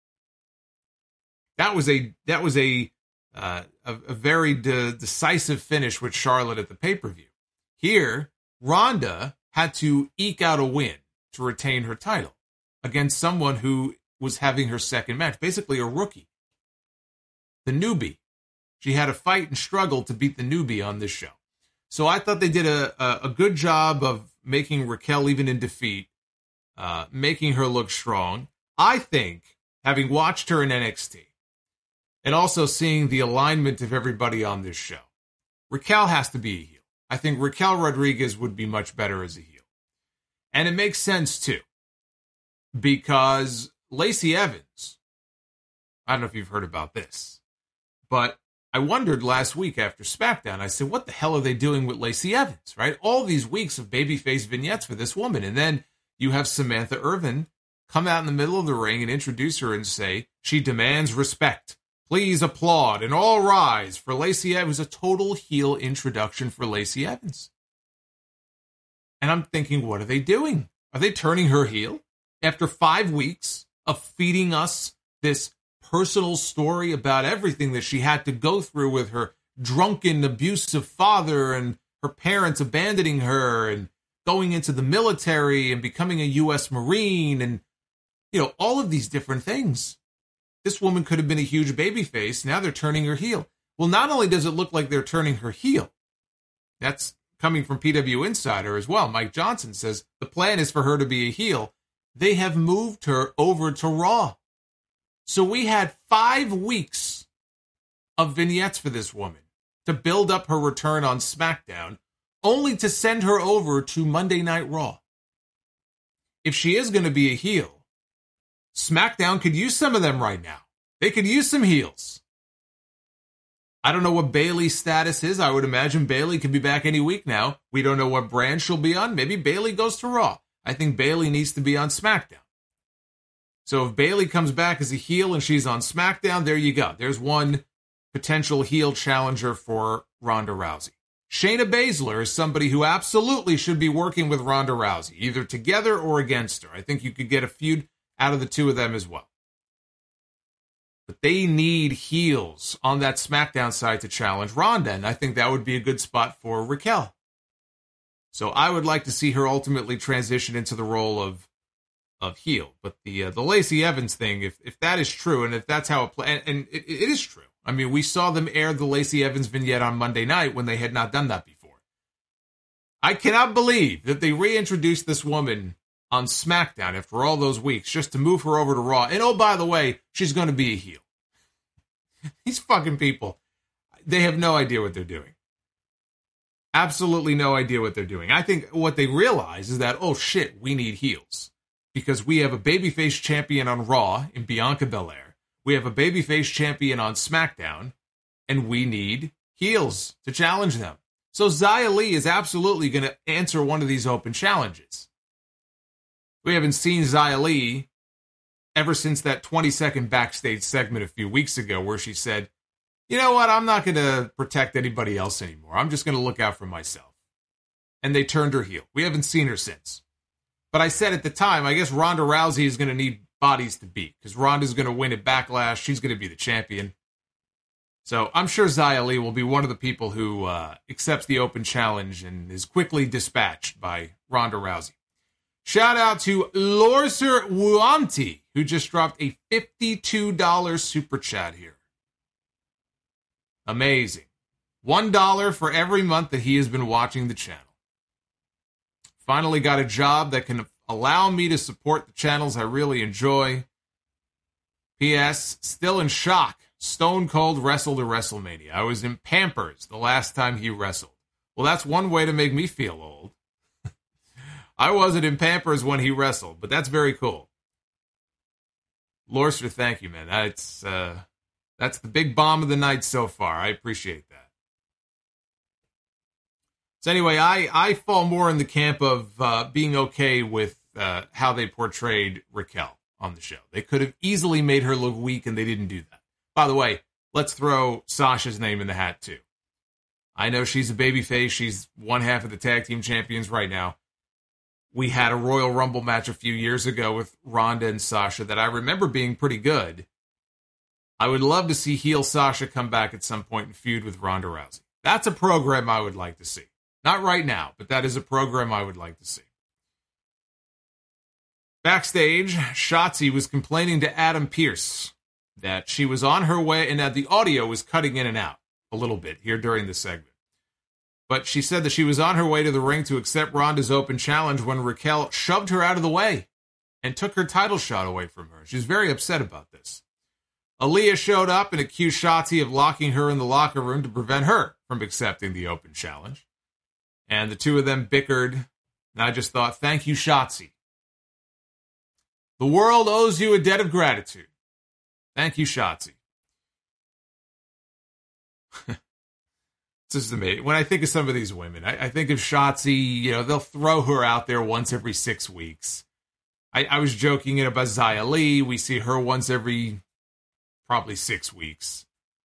That was a very decisive finish with Charlotte at the pay-per-view. Here, Ronda had to eke out a win to retain her title against someone who was having her second match, basically a rookie. The newbie. She had to fight and struggle to beat the newbie on this show. So I thought they did a good job of making Raquel, even in defeat, making her look strong. I think, having watched her in NXT, and also seeing the alignment of everybody on this show, Raquel has to be a heel. I think Raquel Rodriguez would be much better as a heel. And it makes sense, too, because Lacey Evans, I don't know if you've heard about this, but I wondered last week after SmackDown, I said, what the hell are they doing with Lacey Evans, right? All these weeks of babyface vignettes for this woman. And then you have Samantha Irvin come out in the middle of the ring and introduce her and say, she demands respect. Please applaud and all rise for Lacey Evans. It was a total heel introduction for Lacey Evans. And I'm thinking, what are they doing? Are they turning her heel? After 5 weeks of feeding us this personal story about everything that she had to go through with her drunken, abusive father and her parents abandoning her and going into the military and becoming a U.S. Marine and, all of these different things. This woman could have been a huge babyface. Now they're turning her heel. Well, not only does it look like they're turning her heel, that's coming from PW Insider as well. Mike Johnson says the plan is for her to be a heel. They have moved her over to Raw. So we had 5 weeks of vignettes for this woman to build up her return on SmackDown, only to send her over to Monday Night Raw. If she is going to be a heel, SmackDown could use some of them right now. They could use some heels. I don't know what Bayley's status is. I would imagine Bayley could be back any week now. We don't know what brand she'll be on. Maybe Bayley goes to Raw. I think Bayley needs to be on SmackDown. So if Bayley comes back as a heel and she's on SmackDown, there you go. There's one potential heel challenger for Ronda Rousey. Shayna Baszler is somebody who absolutely should be working with Ronda Rousey, either together or against her. I think you could get a feud out of the two of them as well. But they need heels on that SmackDown side to challenge Ronda, and I think that would be a good spot for Raquel. So I would like to see her ultimately transition into the role of heel. But the Lacey Evans thing, if that is true, and if that's how it plays, and it is true. I mean, we saw them air the Lacey Evans vignette on Monday night when they had not done that before. I cannot believe that they reintroduced this woman on SmackDown after all those weeks just to move her over to Raw. And oh, by the way, she's going to be a heel. These fucking people, they have no idea what they're doing. Absolutely no idea what they're doing. I think what they realize is that, oh shit, we need heels. Because we have a babyface champion on Raw in Bianca Belair. We have a babyface champion on SmackDown. And we need heels to challenge them. So Xia Li is absolutely going to answer one of these open challenges. We haven't seen Xia Li ever since that 20-second backstage segment a few weeks ago where she said, you know what, I'm not going to protect anybody else anymore. I'm just going to look out for myself. And they turned her heel. We haven't seen her since. But I said at the time, I guess Ronda Rousey is going to need bodies to beat because Ronda's going to win at Backlash. She's going to be the champion. So I'm sure Xia Li will be one of the people who accepts the open challenge and is quickly dispatched by Ronda Rousey. Shout out to Lorser Wuanti, who just dropped a $52 super chat here. Amazing. $1 for every month that he has been watching the channel. Finally got a job that can allow me to support the channels I really enjoy. P.S. Still in shock. Stone Cold wrestled at WrestleMania. I was in Pampers the last time he wrestled. Well, that's one way to make me feel old. I wasn't in Pampers when he wrestled, but that's very cool. Lorster, thank you, man. That's the big bomb of the night so far. I appreciate that. So anyway, I fall more in the camp of being okay with how they portrayed Raquel on the show. They could have easily made her look weak, and they didn't do that. By the way, let's throw Sasha's name in the hat, too. I know she's a babyface. She's one half of the tag team champions right now. We had a Royal Rumble match a few years ago with Ronda and Sasha that I remember being pretty good. I would love to see heel Sasha come back at some point and feud with Ronda Rousey. That's a program I would like to see. Not right now, but that is a program I would like to see. Backstage, Shotzi was complaining to Adam Pearce that she was on her way and that the audio was cutting in and out a little bit here during the segment. But she said that she was on her way to the ring to accept Ronda's open challenge when Raquel shoved her out of the way and took her title shot away from her. She's very upset about this. Aaliyah showed up and accused Shotzi of locking her in the locker room to prevent her from accepting the open challenge. And the two of them bickered, and I just thought, thank you, Shotzi. The world owes you a debt of gratitude. Thank you, Shotzi. It's just amazing. When I think of some of these women, I think of Shotzi, they'll throw her out there once every 6 weeks. I was joking about Xia Li. We see her once every probably 6 weeks.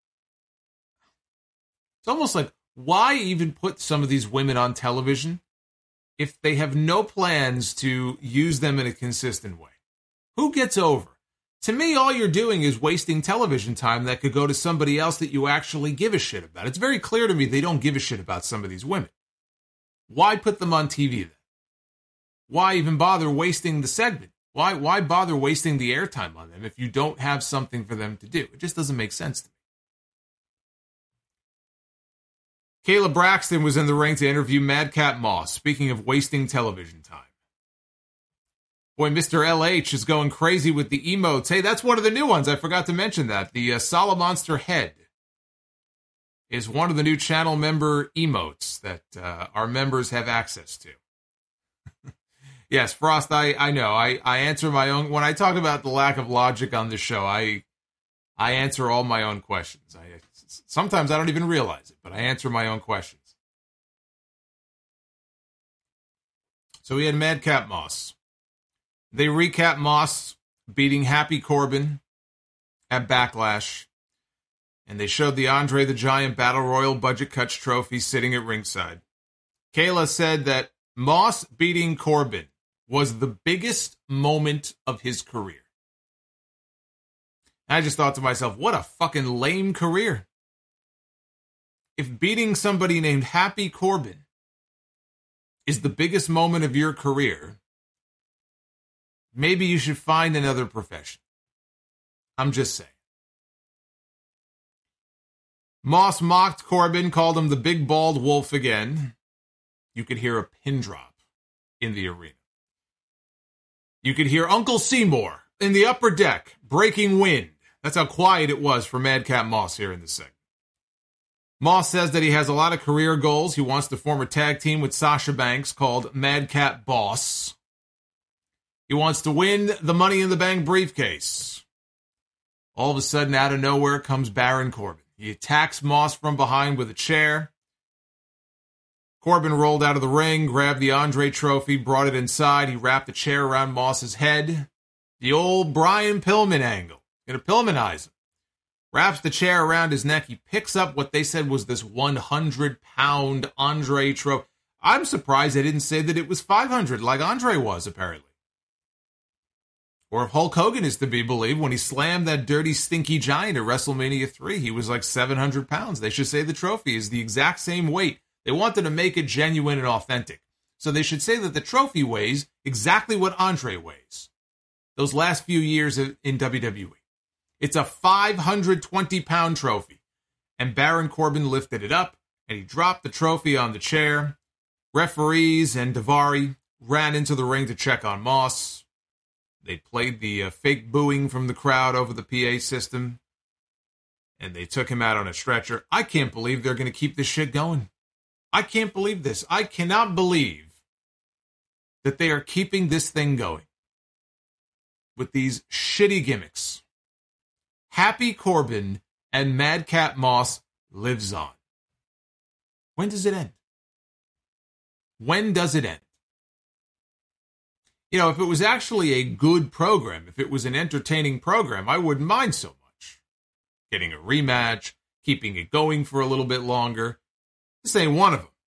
It's almost like, why even put some of these women on television if they have no plans to use them in a consistent way? Who gets over? To me, all you're doing is wasting television time that could go to somebody else that you actually give a shit about. It's very clear to me they don't give a shit about some of these women. Why put them on TV then? Why even bother wasting the segment? Why bother wasting the airtime on them if you don't have something for them to do? It just doesn't make sense to me. Kayla Braxton was in the ring to interview Madcap Moss, speaking of wasting television time. Boy, Mr. LH is going crazy with the emotes. Hey, that's one of the new ones. I forgot to mention that. The Salamonster head is one of the new channel member emotes that our members have access to. Yes, Frost, I know. I answer my own. When I talk about the lack of logic on this show, I answer all my own questions. Sometimes I don't even realize it, but I answer my own questions. So we had Madcap Moss. They recap Moss beating Happy Corbin at Backlash. And they showed the Andre the Giant Battle Royal Budget Cuts trophy sitting at ringside. Kayla said that Moss beating Corbin was the biggest moment of his career. I just thought to myself, what a fucking lame career. If beating somebody named Happy Corbin is the biggest moment of your career, maybe you should find another profession. I'm just saying. Moss mocked Corbin, called him the big bald wolf again. You could hear a pin drop in the arena. You could hear Uncle Seymour in the upper deck breaking wind. That's how quiet it was for Madcap Moss here in the segment. Moss says that he has a lot of career goals. He wants to form a tag team with Sasha Banks called Madcap Boss. He wants to win the Money in the Bank briefcase. All of a sudden, out of nowhere, comes Baron Corbin. He attacks Moss from behind with a chair. Corbin rolled out of the ring, grabbed the Andre trophy, brought it inside. He wrapped the chair around Moss's head. The old Brian Pillman angle. Gonna Pillmanize him. Wraps the chair around his neck. He picks up what they said was this 100-pound Andre trophy. I'm surprised they didn't say that it was 500 like Andre was, apparently. Or if Hulk Hogan is to be believed, when he slammed that dirty, stinky giant at WrestleMania 3, he was like 700 pounds. They should say the trophy is the exact same weight. They wanted to make it genuine and authentic. So they should say that the trophy weighs exactly what Andre weighs. Those last few years in WWE. It's a 520-pound trophy. And Baron Corbin lifted it up, and he dropped the trophy on the chair. Referees and Daivari ran into the ring to check on Moss. They played the fake booing from the crowd over the PA system. And they took him out on a stretcher. I can't believe they're going to keep this shit going. I can't believe this. I cannot believe that they are keeping this thing going with these shitty gimmicks. Happy Corbin and Madcap Moss lives on. When does it end? When does it end? You know, if it was actually a good program, if it was an entertaining program, I wouldn't mind so much. Getting a rematch, keeping it going for a little bit longer. This ain't one of them.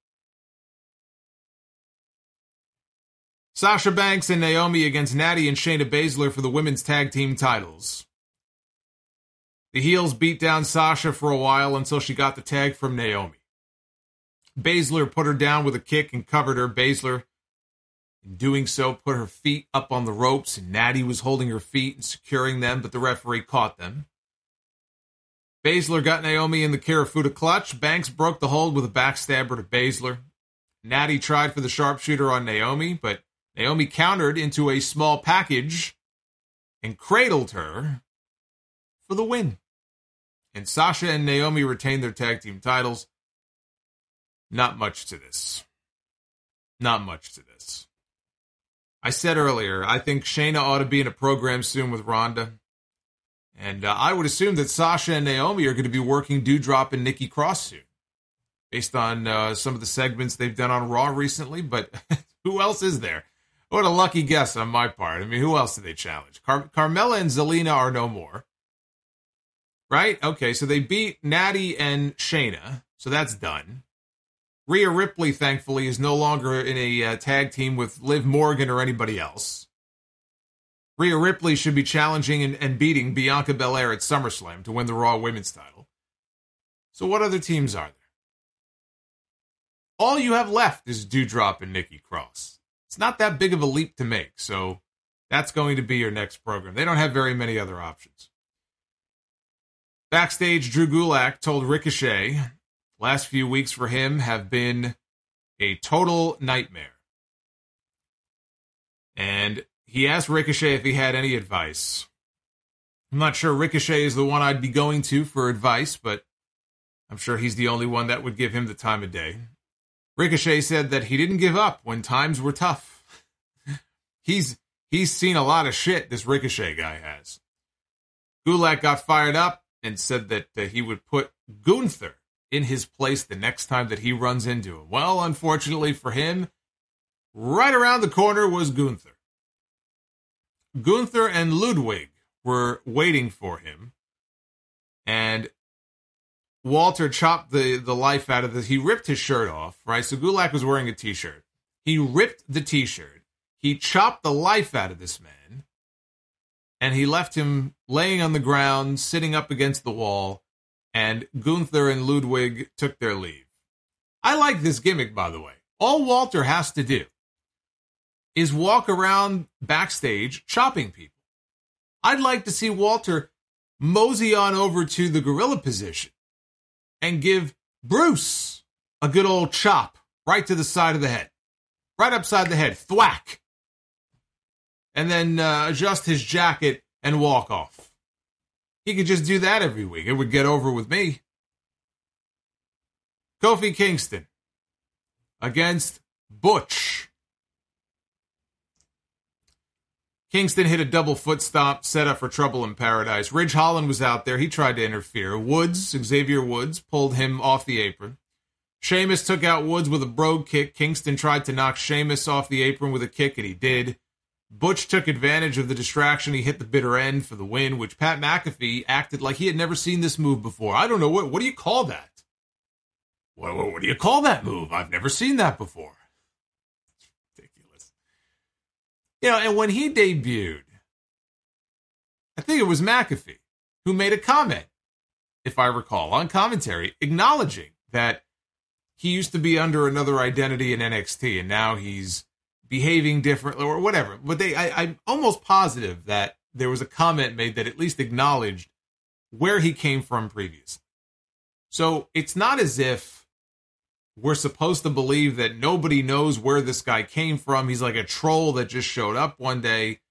Sasha Banks and Naomi against Natty and Shayna Baszler for the women's tag team titles. The heels beat down Sasha for a while until she got the tag from Naomi. Baszler put her down with a kick and covered her. Baszler, in doing so, put her feet up on the ropes, and Natty was holding her feet and securing them, but the referee caught them. Baszler got Naomi in the Kirifuda clutch. Banks broke the hold with a backstabber to Baszler. Natty tried for the sharpshooter on Naomi, but Naomi countered into a small package and cradled her for the win. And Sasha and Naomi retained their tag team titles. Not much to this. Not much to this. I said earlier, I think Shayna ought to be in a program soon with Ronda. And I would assume that Sasha and Naomi are going to be working Doudrop and Nikki Cross soon. Based on some of the segments they've done on Raw recently. But who else is there? What a lucky guess on my part. I mean, who else did they challenge? Carmella and Zelina are no more. Right? Okay, so they beat Natty and Shayna. So that's done. Rhea Ripley, thankfully, is no longer in a tag team with Liv Morgan or anybody else. Rhea Ripley should be challenging and beating Bianca Belair at SummerSlam to win the Raw Women's title. So what other teams are there? All you have left is Doudrop and Nikki Cross. It's not that big of a leap to make, so that's going to be your next program. They don't have very many other options. Backstage, Drew Gulak told Ricochet, last few weeks for him have been a total nightmare. And he asked Ricochet if he had any advice. I'm not sure Ricochet is the one I'd be going to for advice, but I'm sure he's the only one that would give him the time of day. Ricochet said that he didn't give up when times were tough. He's seen a lot of shit, this Ricochet guy has. Gulak got fired up and said that he would put Gunther in his place the next time that he runs into him. Well, unfortunately for him, right around the corner was Gunther. Gunther and Ludwig were waiting for him. And Walter chopped the life out of this. He ripped his shirt off, right? So Gulak was wearing a T-shirt. He ripped the T-shirt. He chopped the life out of this man, and he left him laying on the ground, sitting up against the wall, and Gunther and Ludwig took their leave. I like this gimmick, by the way. All Walter has to do is walk around backstage chopping people. I'd like to see Walter mosey on over to the gorilla position and give Bruce a good old chop right to the side of the head. Right upside the head. Thwack. And then adjust his jacket and walk off. He could just do that every week. It would get over with me. Kofi Kingston against Butch. Kingston hit a double foot stomp, set up for Trouble in Paradise. Ridge Holland was out there. He tried to interfere. Xavier Woods, pulled him off the apron. Sheamus took out Woods with a brogue kick. Kingston tried to knock Sheamus off the apron with a kick, and he did. Butch took advantage of the distraction. He hit the bitter end for the win, which Pat McAfee acted like he had never seen this move before. I don't know, what do you call that? What do you call that move? I've never seen that before. It's ridiculous. You know, and when he debuted, I think it was McAfee who made a comment, if I recall, on commentary, acknowledging that he used to be under another identity in NXT, and now he's behaving differently or whatever. But I'm almost positive that there was a comment made that at least acknowledged where he came from previously. So it's not as if we're supposed to believe that nobody knows where this guy came from. He's like a troll that just showed up one day.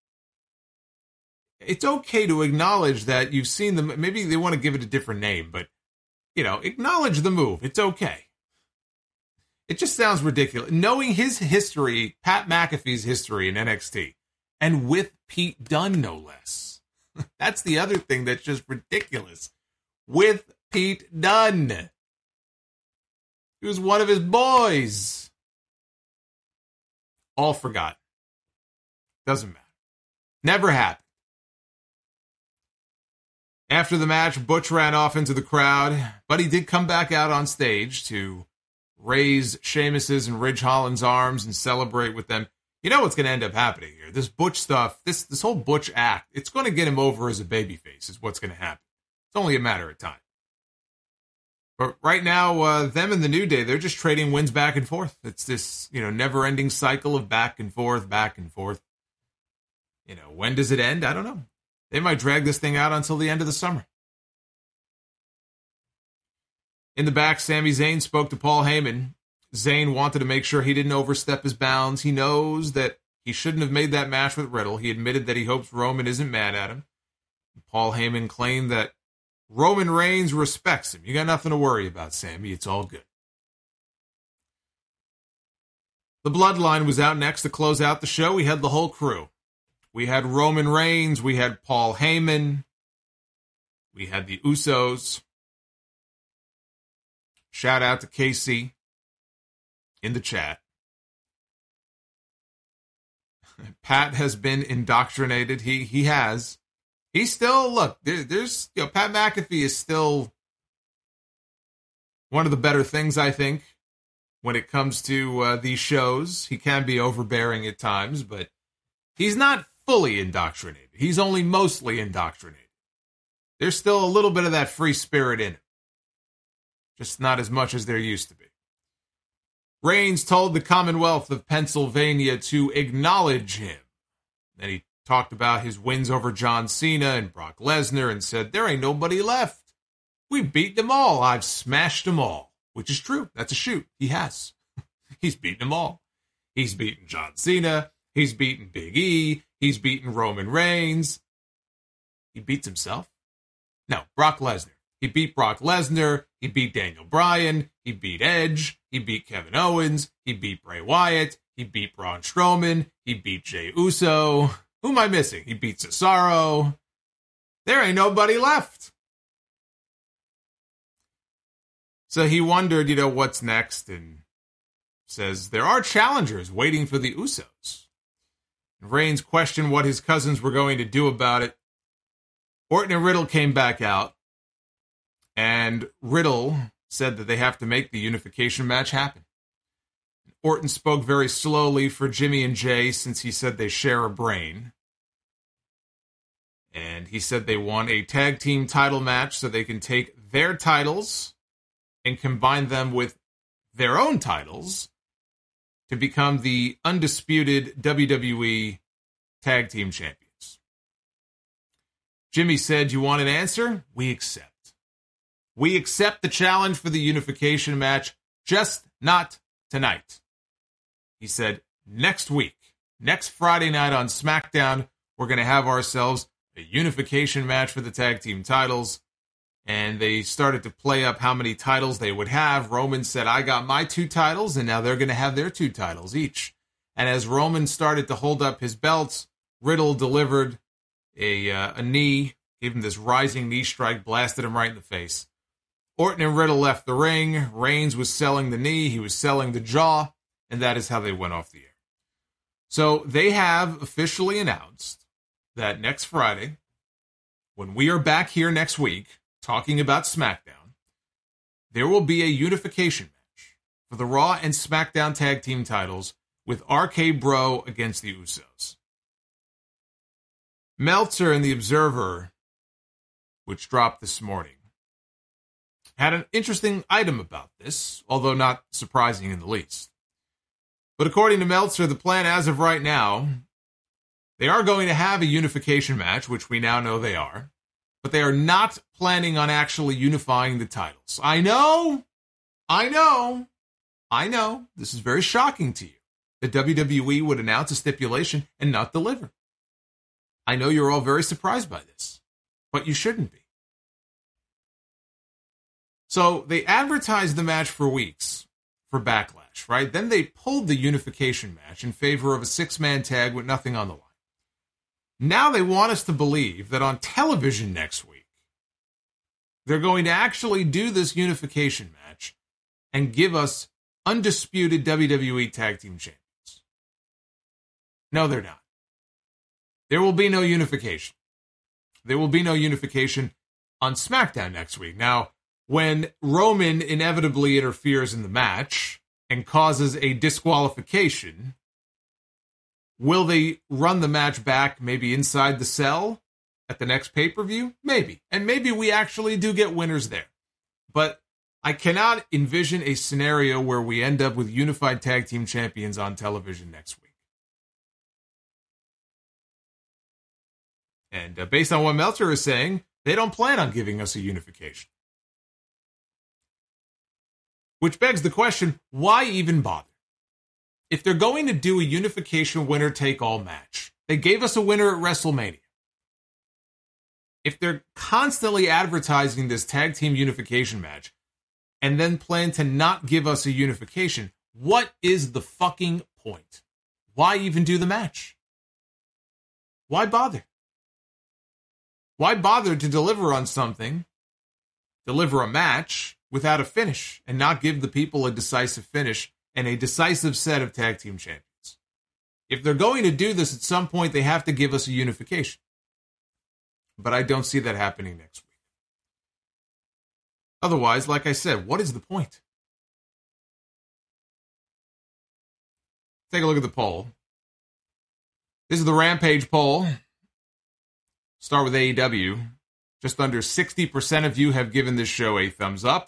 It's okay to acknowledge that you've seen them. Maybe they want to give it a different name, but, acknowledge the move. It's okay. It just sounds ridiculous. Knowing his history, Pat McAfee's history in NXT, and with Pete Dunne, no less. That's the other thing that's just ridiculous. With Pete Dunne. He was one of his boys. All forgotten. Doesn't matter. Never happened. After the match, Butch ran off into the crowd, but he did come back out on stage to raise Sheamus's and Ridge Holland's arms and celebrate with them. You know what's going to end up happening here. This Butch stuff, this whole Butch act, it's going to get him over as a babyface is what's going to happen. It's only a matter of time. But right now, them and the New Day, they're just trading wins back and forth. It's this, never-ending cycle of back and forth, back and forth. When does it end? I don't know. They might drag this thing out until the end of the summer. In the back, Sami Zayn spoke to Paul Heyman. Zayn wanted to make sure he didn't overstep his bounds. He knows that he shouldn't have made that match with Riddle. He admitted that he hopes Roman isn't mad at him. Paul Heyman claimed that Roman Reigns respects him. You got nothing to worry about, Sami. It's all good. The Bloodline was out next to close out the show. We had the whole crew. We had Roman Reigns. We had Paul Heyman. We had the Usos. Shout out to KC in the chat. Pat has been indoctrinated. He has. He's still, look, there's Pat McAfee is still one of the better things, I think, when it comes to these shows. He can be overbearing at times, but he's not fully indoctrinated. He's only mostly indoctrinated. There's still a little bit of that free spirit in him. Just not as much as there used to be. Reigns told the Commonwealth of Pennsylvania to acknowledge him. Then he talked about his wins over John Cena and Brock Lesnar and said, there ain't nobody left. We've beaten them all. I've smashed them all. Which is true. That's a shoot. He has. He's beaten them all. He's beaten John Cena. He's beaten Big E. He's beaten Roman Reigns. He beats himself? No, Brock Lesnar. He beat Brock Lesnar. He beat Daniel Bryan. He beat Edge. He beat Kevin Owens. He beat Bray Wyatt. He beat Braun Strowman. He beat Jey Uso. Who am I missing? He beat Cesaro. There ain't nobody left. So he wondered, what's next, and says there are challengers waiting for the Usos. And Reigns questioned what his cousins were going to do about it. Orton and Riddle came back out. And Riddle said that they have to make the unification match happen. Orton spoke very slowly for Jimmy and Jay since he said they share a brain. And he said they want a tag team title match so they can take their titles and combine them with their own titles to become the undisputed WWE Tag Team Champions. Jimmy said, "You want an answer? We accept. We accept the challenge for the unification match, just not tonight." He said, next week, next Friday night on SmackDown, we're going to have ourselves a unification match for the tag team titles. And they started to play up how many titles they would have. Roman said, "I got my 2 titles, and now they're going to have their 2 titles each." And as Roman started to hold up his belts, Riddle delivered a knee, gave him this rising knee strike, blasted him right in the face. Orton and Riddle left the ring. Reigns was selling the knee, he was selling the jaw, and that is how they went off the air. So they have officially announced that next Friday, when we are back here next week, talking about SmackDown, there will be a unification match for the Raw and SmackDown tag team titles with RK Bro against the Usos. Meltzer and the Observer, which dropped this morning, had an interesting item about this, although not surprising in the least. But according to Meltzer, the plan as of right now, they are going to have a unification match, which we now know they are, but they are not planning on actually unifying the titles. I know, this is very shocking to you, that WWE would announce a stipulation and not deliver. I know you're all very surprised by this, but you shouldn't be. So they advertised the match for weeks for Backlash, right? Then they pulled the unification match in favor of a 6-man tag with nothing on the line. Now they want us to believe that on television next week, they're going to actually do this unification match and give us undisputed WWE Tag Team Champions. No, they're not. There will be no unification. There will be no unification on SmackDown next week. Now, when Roman inevitably interferes in the match and causes a disqualification, will they run the match back maybe inside the cell at the next pay-per-view? Maybe. And maybe we actually do get winners there. But I cannot envision a scenario where we end up with unified tag team champions on television next week. And based on what Meltzer is saying, they don't plan on giving us a unification. Which begs the question, why even bother? If they're going to do a unification winner-take-all match, they gave us a winner at WrestleMania. If they're constantly advertising this tag team unification match and then plan to not give us a unification, what is the fucking point? Why even do the match? Why bother? Why bother to deliver on something, deliver a match without a finish, and not give the people a decisive finish and a decisive set of tag team champions? If they're going to do this at some point, they have to give us a unification. But I don't see that happening next week. Otherwise, like I said, what is the point? Take a look at the poll. This is the Rampage poll. Start with AEW. Just under 60% of you have given this show a thumbs up.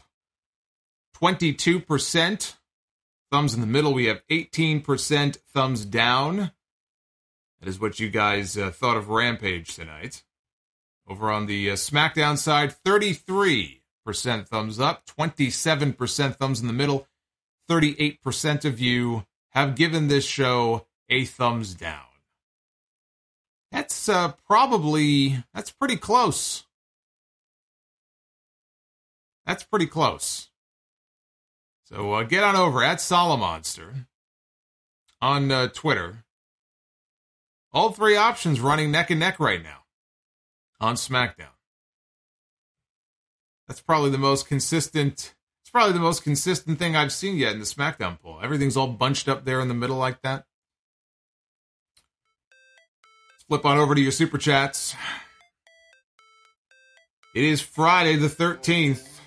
22% thumbs in the middle. We have 18% thumbs down. That is what you guys thought of Rampage tonight. Over on the SmackDown side, 33% thumbs up, 27% thumbs in the middle. 38% of you have given this show a thumbs down. That's that's pretty close. That's pretty close. So get on over at Solomonster on Twitter. All 3 options running neck and neck right now on SmackDown. That's probably the most consistent. It's probably the most consistent thing I've seen yet in the SmackDown poll. Everything's all bunched up there in the middle like that. Let's flip on over to your super chats. It is Friday the 13th.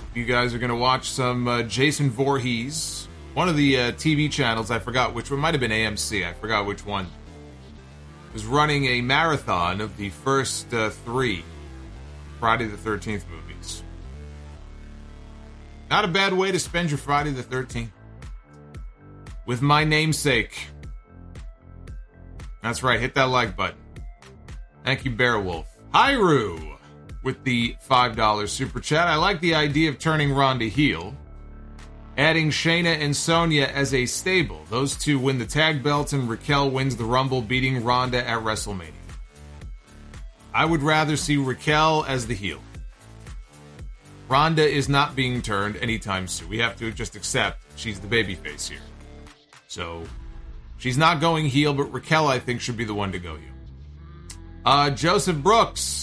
you guys are going to watch some Jason Voorhees. One of the TV channels, I forgot which one, might have been AMC, I forgot which one, was running a marathon of the first 3 Friday the 13th movies. Not a bad way to spend your Friday the 13th. With my namesake. That's right, hit that like button. Thank you, Bearwolf. Hyru with the $5 super chat. I like the idea of turning Ronda heel. Adding Shayna and Sonya as a stable. Those two win the tag belts and Raquel wins the Rumble, beating Ronda at WrestleMania. I would rather see Raquel as the heel. Ronda is not being turned anytime soon. We have to just accept she's the babyface here. So, she's not going heel, but Raquel, I think, should be the one to go heel. Joseph Brooks.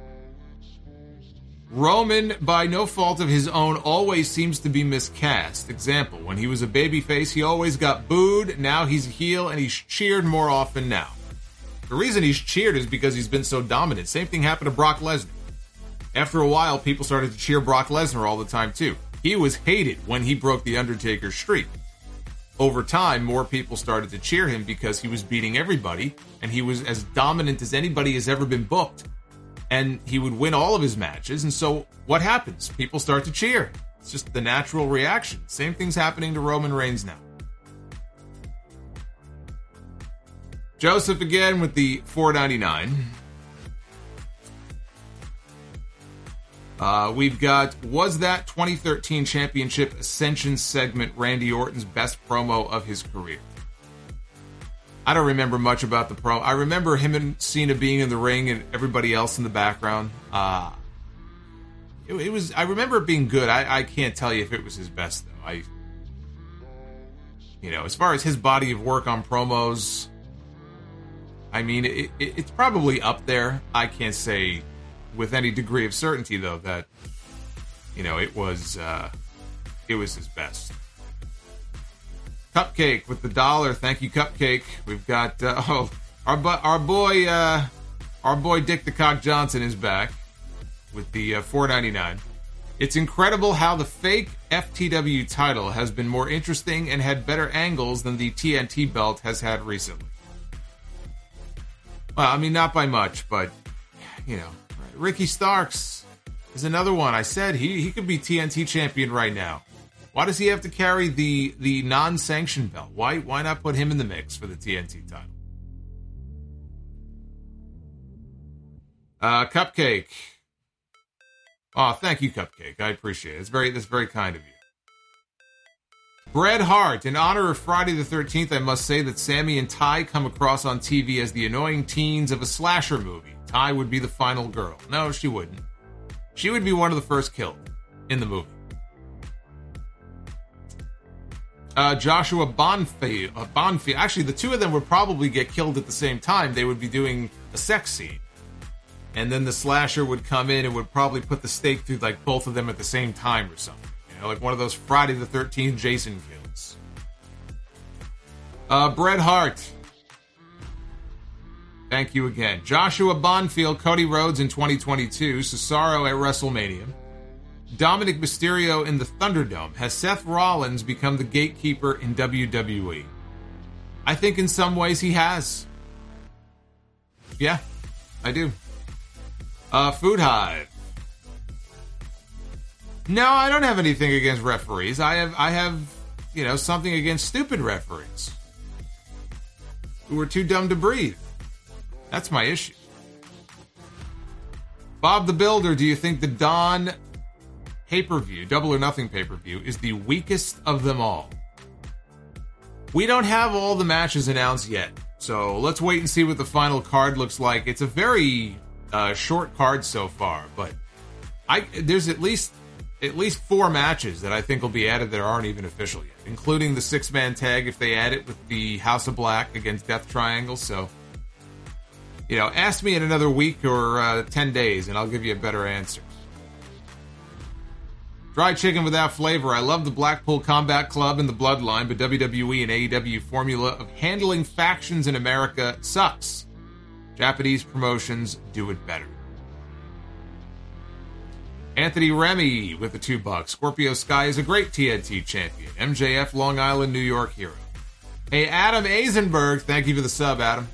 Roman, by no fault of his own, always seems to be miscast. Example, when he was a babyface, he always got booed. Now he's a heel, and he's cheered more often now. The reason he's cheered is because he's been so dominant. Same thing happened to Brock Lesnar. After a while, people started to cheer Brock Lesnar all the time, too. He was hated when he broke The Undertaker's streak. Over time, more people started to cheer him because he was beating everybody, and he was as dominant as anybody has ever been booked. And he would win all of his matches, and so what happens? People start to cheer. It's just the natural reaction. Same thing's happening to Roman Reigns now. Joseph again with the $4.99. We've got, was that 2013 Championship Ascension segment Randy Orton's best promo of his career? I don't remember much about the promo. I remember him and Cena being in the ring and everybody else in the background. It was. I remember it being good. I can't tell you if it was his best, though. As far as his body of work on promos, I mean, it's probably up there. I can't say with any degree of certainty, though, that it was his best. Cupcake with the $1. Thank you, Cupcake. We've got our boy Dick the Cock Johnson is back with the $4.99. It's incredible how the fake FTW title has been more interesting and had better angles than the TNT belt has had recently. Well, I mean, not by much, but Ricky Starks is another one. I said he could be TNT champion right now. Why does he have to carry the non-sanctioned belt? Why not put him in the mix for the TNT title? Cupcake. Oh, thank you, Cupcake. I appreciate it. That's very kind of you. Bret Hart. In honor of Friday the 13th, I must say that Sammy and Ty come across on TV as the annoying teens of a slasher movie. Ty would be the final girl. No, she wouldn't. She would be one of the first killed in the movie. Joshua Bonfield. Actually, the two of them would probably get killed at the same time. They would be doing a sex scene. And then the slasher would come in and would probably put the stake through like both of them at the same time or something. Like one of those Friday the 13th Jason kills. Bret Hart. Thank you again. Joshua Bonfield, Cody Rhodes in 2022, Cesaro at WrestleMania. Dominic Mysterio in the Thunderdome. Has Seth Rollins become the gatekeeper in WWE? I think in some ways he has. Yeah, I do. Food Hive. No, I don't have anything against referees. I have, something against stupid referees who are too dumb to breathe. That's my issue. Bob the Builder, do you think the Dawn pay-per-view, Double or Nothing pay-per-view, is the weakest of them all? We don't have all the matches announced yet, so let's wait and see what the final card looks like. It's a very short card so far, but there's at least 4 matches that I think will be added that aren't even official yet, including the 6-man tag if they add it with the House of Black against Death Triangle. So, ask me in another week or 10 days, and I'll give you a better answer. Dry chicken without flavor. I love the Blackpool Combat Club and the Bloodline, but WWE and AEW formula of handling factions in America sucks. Japanese promotions do it better. Anthony Remy with the $2. Scorpio Sky is a great TNT champion. MJF Long Island, New York hero. Hey, Adam Eisenberg, thank you for the sub, Adam.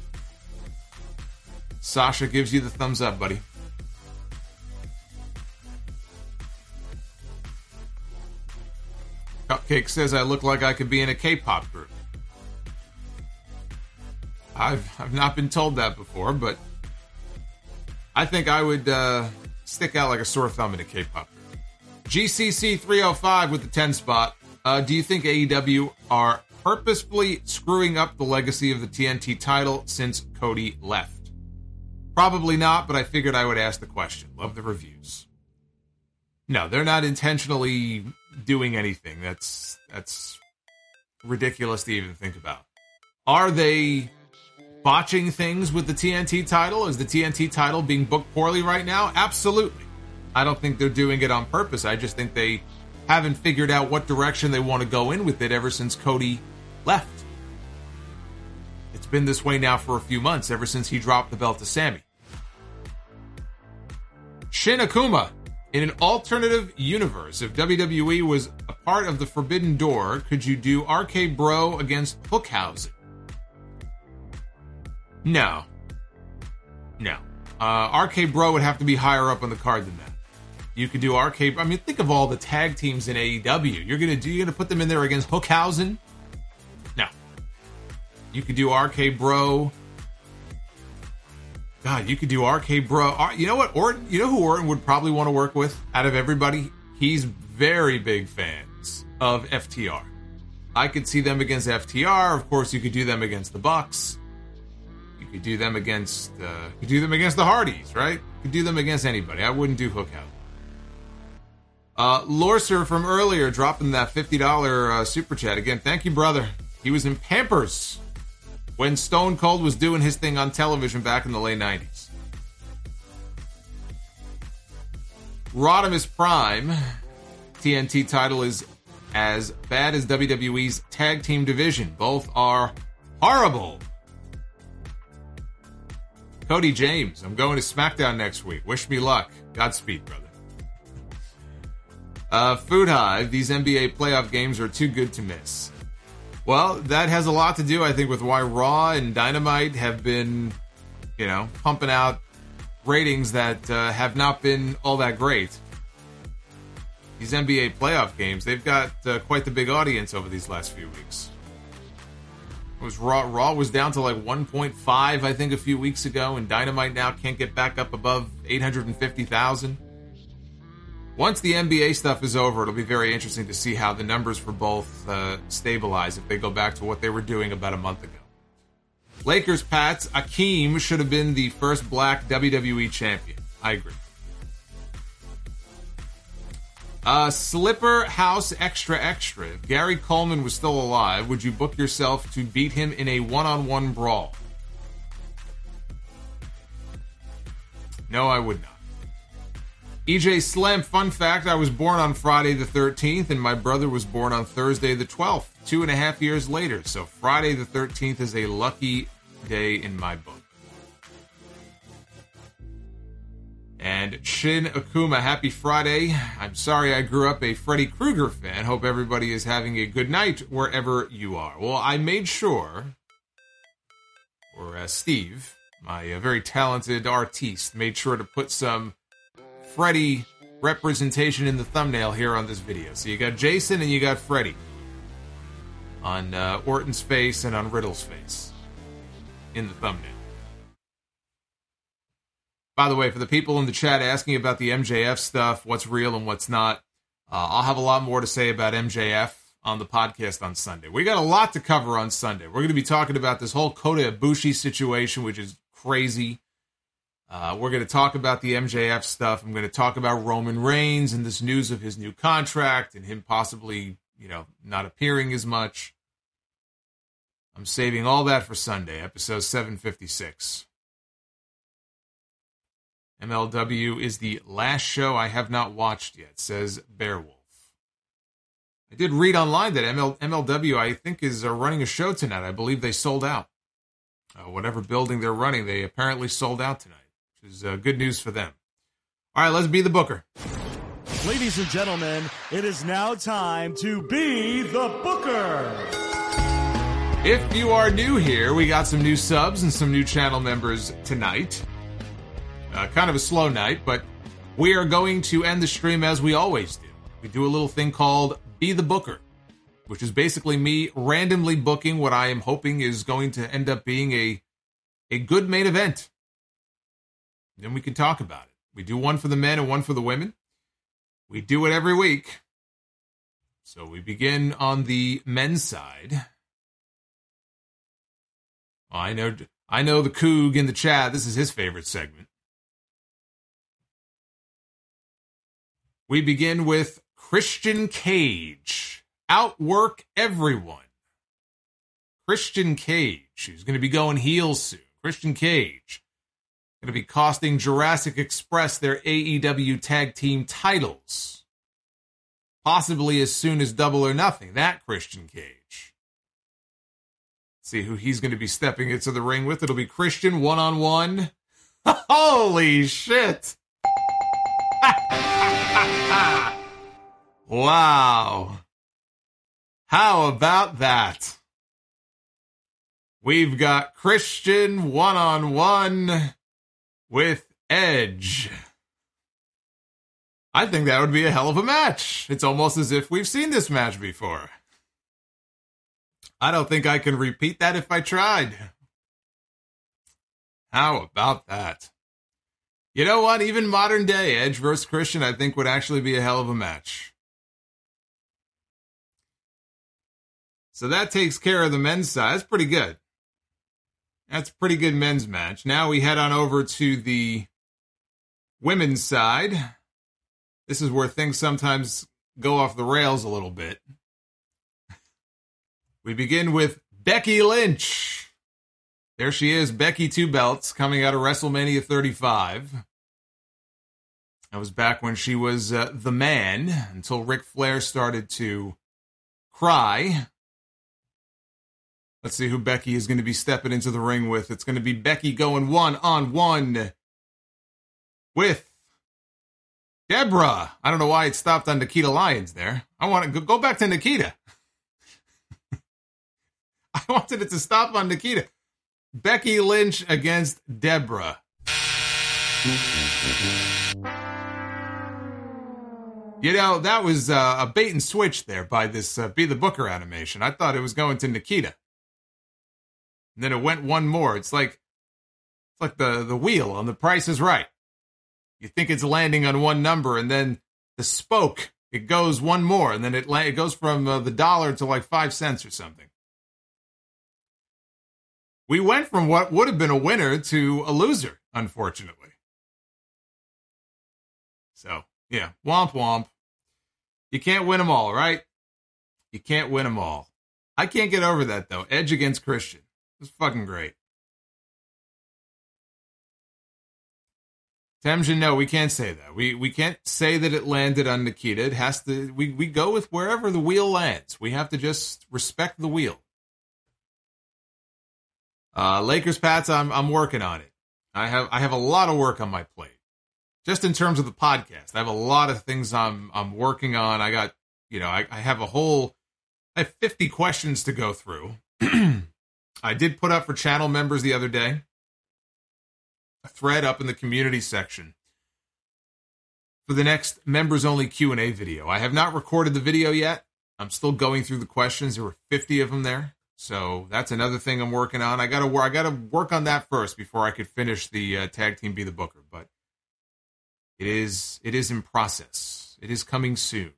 Sasha gives you the thumbs up, buddy. Cupcake says I look like I could be in a K-pop group. I've not been told that before, but I think I would stick out like a sore thumb in a K-pop group. GCC 305 with the 10 spot. Do you think AEW are purposefully screwing up the legacy of the TNT title since Cody left? Probably not, but I figured I would ask the question. Love the reviews. No, they're not intentionally doing anything. That's ridiculous to even think about. Are they botching things with the TNT title? Is the TNT title being booked poorly right now? Absolutely. I don't think they're doing it on purpose. I just think they haven't figured out what direction they want to go in with it ever since Cody left. It's been this way now for a few months, ever since he dropped the belt to Sammy. Shin Akuma. In an alternative universe, if WWE was a part of the Forbidden Door, could you do RK Bro against Hookhausen? No. RK Bro would have to be higher up on the card than that. You could do RK. I mean, think of all the tag teams in AEW. You're gonna put them in there against Hookhausen? No. You could do RK Bro. God, you could do RK Bro. You know what? Orton. You know who Orton would probably want to work with out of everybody? He's very big fans of FTR. I could see them against FTR. Of course, you could do them against the Bucks. You could do them against. The Hardys, right? You could do them against anybody. I wouldn't do Hookhausen. Lorser from earlier dropping that $50 super chat again. Thank you, brother. He was in Pampers when Stone Cold was doing his thing on television back in the late 90s. Rodimus Prime. TNT title is as bad as WWE's tag team division. Both are horrible. Cody James. I'm going to SmackDown next week. Wish me luck. Godspeed, brother. Food Hive. These NBA playoff games are too good to miss. Well, that has a lot to do, I think, with why Raw and Dynamite have been, pumping out ratings that have not been all that great. These NBA playoff games, they've got quite the big audience over these last few weeks. It was Raw was down to like 1.5, I think, a few weeks ago, and Dynamite now can't get back up above 850,000. Once the NBA stuff is over, it'll be very interesting to see how the numbers for both stabilize if they go back to what they were doing about a month ago. Lakers Pats, Akeem should have been the first black WWE champion. I agree. Slipper House Extra Extra. If Gary Coleman was still alive, would you book yourself to beat him in a one-on-one brawl? No, I would not. EJ Slam, fun fact, I was born on Friday the 13th, and my brother was born on Thursday the 12th, 2.5 years later. So Friday the 13th is a lucky day in my book. And Shin Akuma, happy Friday. I'm sorry I grew up a Freddy Krueger fan. Hope everybody is having a good night wherever you are. Well, I made sure, or Steve, my very talented artiste, made sure to put some Freddy representation in the thumbnail here on this video. So you got Jason and you got Freddy on Orton's face and on Riddle's face in the thumbnail. By the way, for the people in the chat asking about the MJF stuff, what's real and what's not, I'll have a lot more to say about MJF on the podcast on Sunday. We got a lot to cover on Sunday. We're going to be talking about this whole Kota Ibushi situation, which is crazy. We're going to talk about the MJF stuff. I'm going to talk about Roman Reigns and this news of his new contract and him possibly, not appearing as much. I'm saving all that for Sunday, episode 756. MLW is the last show I have not watched yet, says Beowulf. I did read online that MLW, I think, is running a show tonight. I believe they sold out. Whatever building they're running, they apparently sold out tonight, which is good news for them. All right, let's be the booker. Ladies and gentlemen, it is now time to be the Booker. If you are new here, we got some new subs and some new channel members tonight. Kind of a slow night, but we are going to end the stream as we always do. We do a little thing called Be the Booker, which is basically me randomly booking what I am hoping is going to end up being a good main event. Then we can talk about it. We do one for the men and one for the women. We do it every week. So we begin on the men's side. I know the Coog in the chat. This is his favorite segment. We begin with Christian Cage. Outwork everyone. Christian Cage, who's going to be going heel soon. Christian Cage. Going to be costing Jurassic Express their AEW tag team titles. Possibly as soon as Double or Nothing. That Christian Cage. See who he's going to be stepping into the ring with. It'll be Christian one-on-one. Holy shit. Wow. How about that? We've got Christian one-on-one with Edge. I think that would be a hell of a match. It's almost as if we've seen this match before. I don't think I can repeat that if I tried. How about that? You know what? Even modern day Edge versus Christian, I think would actually be a hell of a match. So that takes care of the men's side. That's pretty good. That's a pretty good men's match. Now we head on over to the women's side. This is where things sometimes go off the rails a little bit. We begin with Becky Lynch. There she is, Becky Two Belts, coming out of WrestleMania 35. That was back when she was the man, until Ric Flair started to cry. Let's see who Becky is going to be stepping into the ring with. It's going to be Becky going one-on-one with Deborah. I don't know why it stopped on Nikita Lyons there. I want to go back to Nikita. I wanted it to stop on Nikita. Becky Lynch against Deborah. You know, that was a bait and switch there by this Be the Booker animation. I thought it was going to Nikita. And then it went one more. It's like the wheel on The Price is Right. You think it's landing on one number, and then the spoke, it goes one more, and then it goes from the dollar to like 5 cents or something. We went from what would have been a winner to a loser, unfortunately. So, yeah, womp womp. You can't win them all, right? You can't win them all. I can't get over that, though. Edge against Christian. It's fucking great. Temjin, no, we can't say that. We can't say that it landed on Nikita. It has to. We go with wherever the wheel lands. We have to just respect the wheel. Lakers Pats, I'm working on it. I have a lot of work on my plate. Just in terms of the podcast, I have a lot of things I'm working on. I got, I have I have 50 questions to go through. I did put up for channel members the other day a thread up in the community section for the next members-only Q&A video. I have not recorded the video yet. I'm still going through the questions. There were 50 of them there. So that's another thing I'm working on. I gotta work on that first before I could finish the Tag Team Be the Booker. But it is in process. It is coming soon.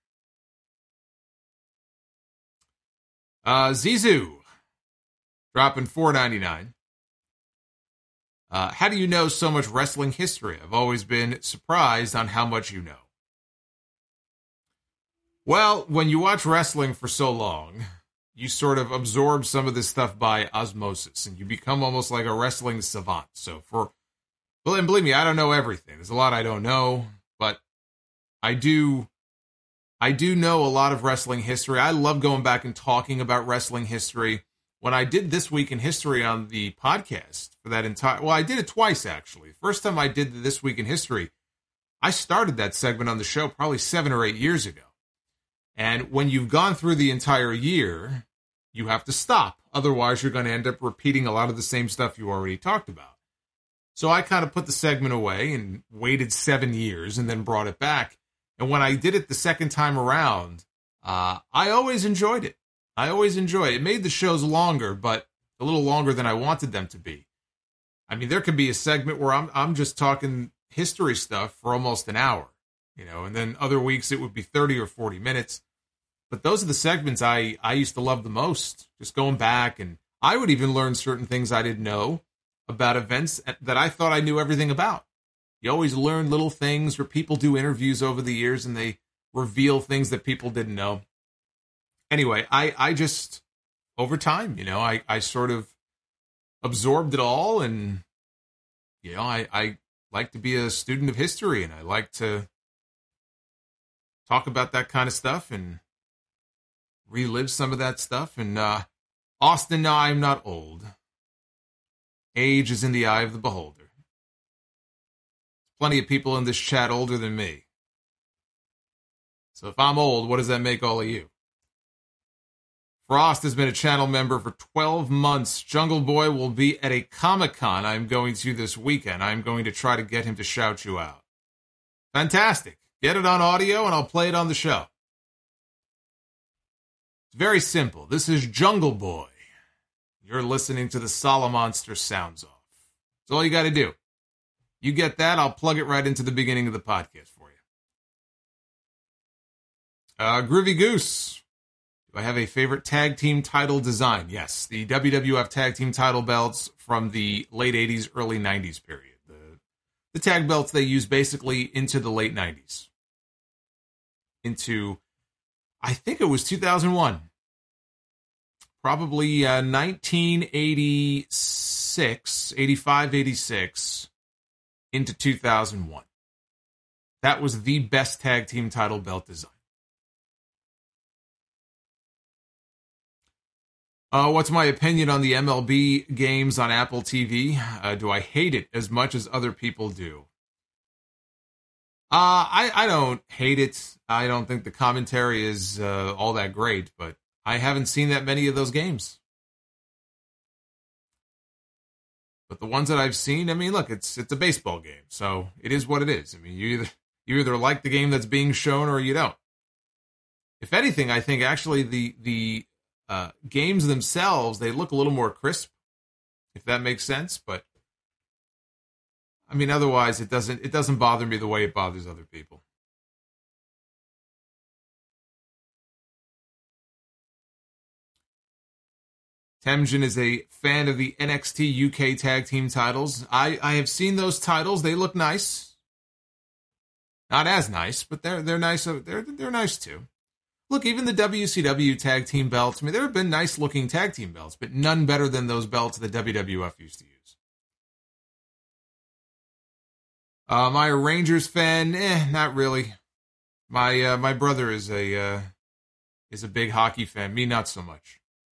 Zizou dropping $4.99. How do you know so much wrestling history? I've always been surprised on how much you know. Well, when you watch wrestling for so long, you sort of absorb some of this stuff by osmosis, and you become almost like a wrestling savant. So and believe me, I don't know everything. There's a lot I don't know, but I do know a lot of wrestling history. I love going back and talking about wrestling history. When I did This Week in History on the podcast for that I did it twice, actually. First time I did the This Week in History, I started that segment on the show probably 7 or 8 years ago. And when you've gone through the entire year, you have to stop. Otherwise, you're going to end up repeating a lot of the same stuff you already talked about. So I kind of put the segment away and waited 7 years and then brought it back. And when I did it the second time around, I always enjoyed it. I always enjoy it. It made the shows longer, but a little longer than I wanted them to be. I mean, there could be a segment where I'm just talking history stuff for almost an hour, and then other weeks it would be 30 or 40 minutes. But those are the segments I used to love the most, just going back. And I would even learn certain things I didn't know about events that I thought I knew everything about. You always learn little things where people do interviews over the years and they reveal things that people didn't know. Anyway, I just, over time, I sort of absorbed it all. And, I like to be a student of history, and I like to talk about that kind of stuff and relive some of that stuff. And Austin, no, I'm not old. Age is in the eye of the beholder. Plenty of people in this chat older than me. So if I'm old, what does that make all of you? Frost has been a channel member for 12 months. Jungle Boy will be at a Comic-Con I'm going to this weekend. I'm going to try to get him to shout you out. Fantastic. Get it on audio and I'll play it on the show. It's very simple. This is Jungle Boy. You're listening to the Solomonster Sounds Off. That's all you got to do. You get that, I'll plug it right into the beginning of the podcast for you. Groovy Goose. Do I have a favorite tag team title design? Yes, the WWF tag team title belts from the late 80s, early 90s period. The tag belts they used basically into the late 90s. Into, I think it was 2001. Probably 1986, 85, 86, into 2001. That was the best tag team title belt design. What's my opinion on the MLB games on Apple TV? Do I hate it as much as other people do? I don't hate it. I don't think the commentary is all that great, but I haven't seen that many of those games. But the ones that I've seen, I mean, look, it's a baseball game, so it is what it is. I mean, you either like the game that's being shown or you don't. If anything, I think actually the games themselves, they look a little more crisp, if that makes sense. But I mean, otherwise, it doesn't bother me the way it bothers other people. Temjin is a fan of the NXT UK tag team titles. I have seen those titles. They look nice. Not as nice, but they're nice. They're nice too. Look, even the WCW tag team belts. I mean, there have been nice looking tag team belts, but none better than those belts the WWF used to use. Am I a Rangers fan? Not really. My brother is a big hockey fan. Me, not so much.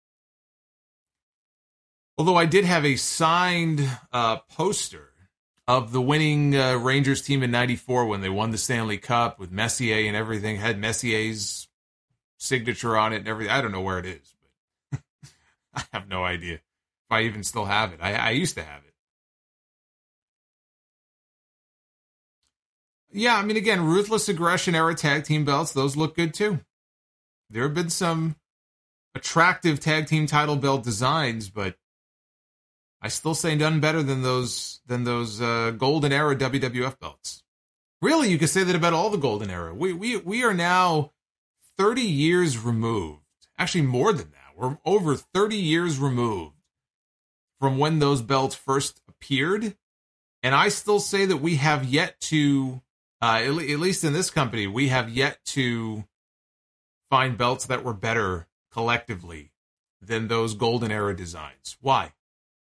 Although I did have a signed poster of the winning Rangers team in '94 when they won the Stanley Cup with Messier and everything. Had Messier's signature on it and everything. I don't know where it is, but I have no idea if I even still have it. I used to have it. Yeah, I mean, again, Ruthless Aggression era tag team belts, those look good too. There have been some attractive tag team title belt designs, but I still say none better than those golden era WWF belts. Really, you could say that about all the golden era. We are now 30 years removed. Actually, more than that. We're over 30 years removed from when those belts first appeared. And I still say that we have yet to, at least in this company, we have yet to find belts that were better collectively than those golden era designs. Why?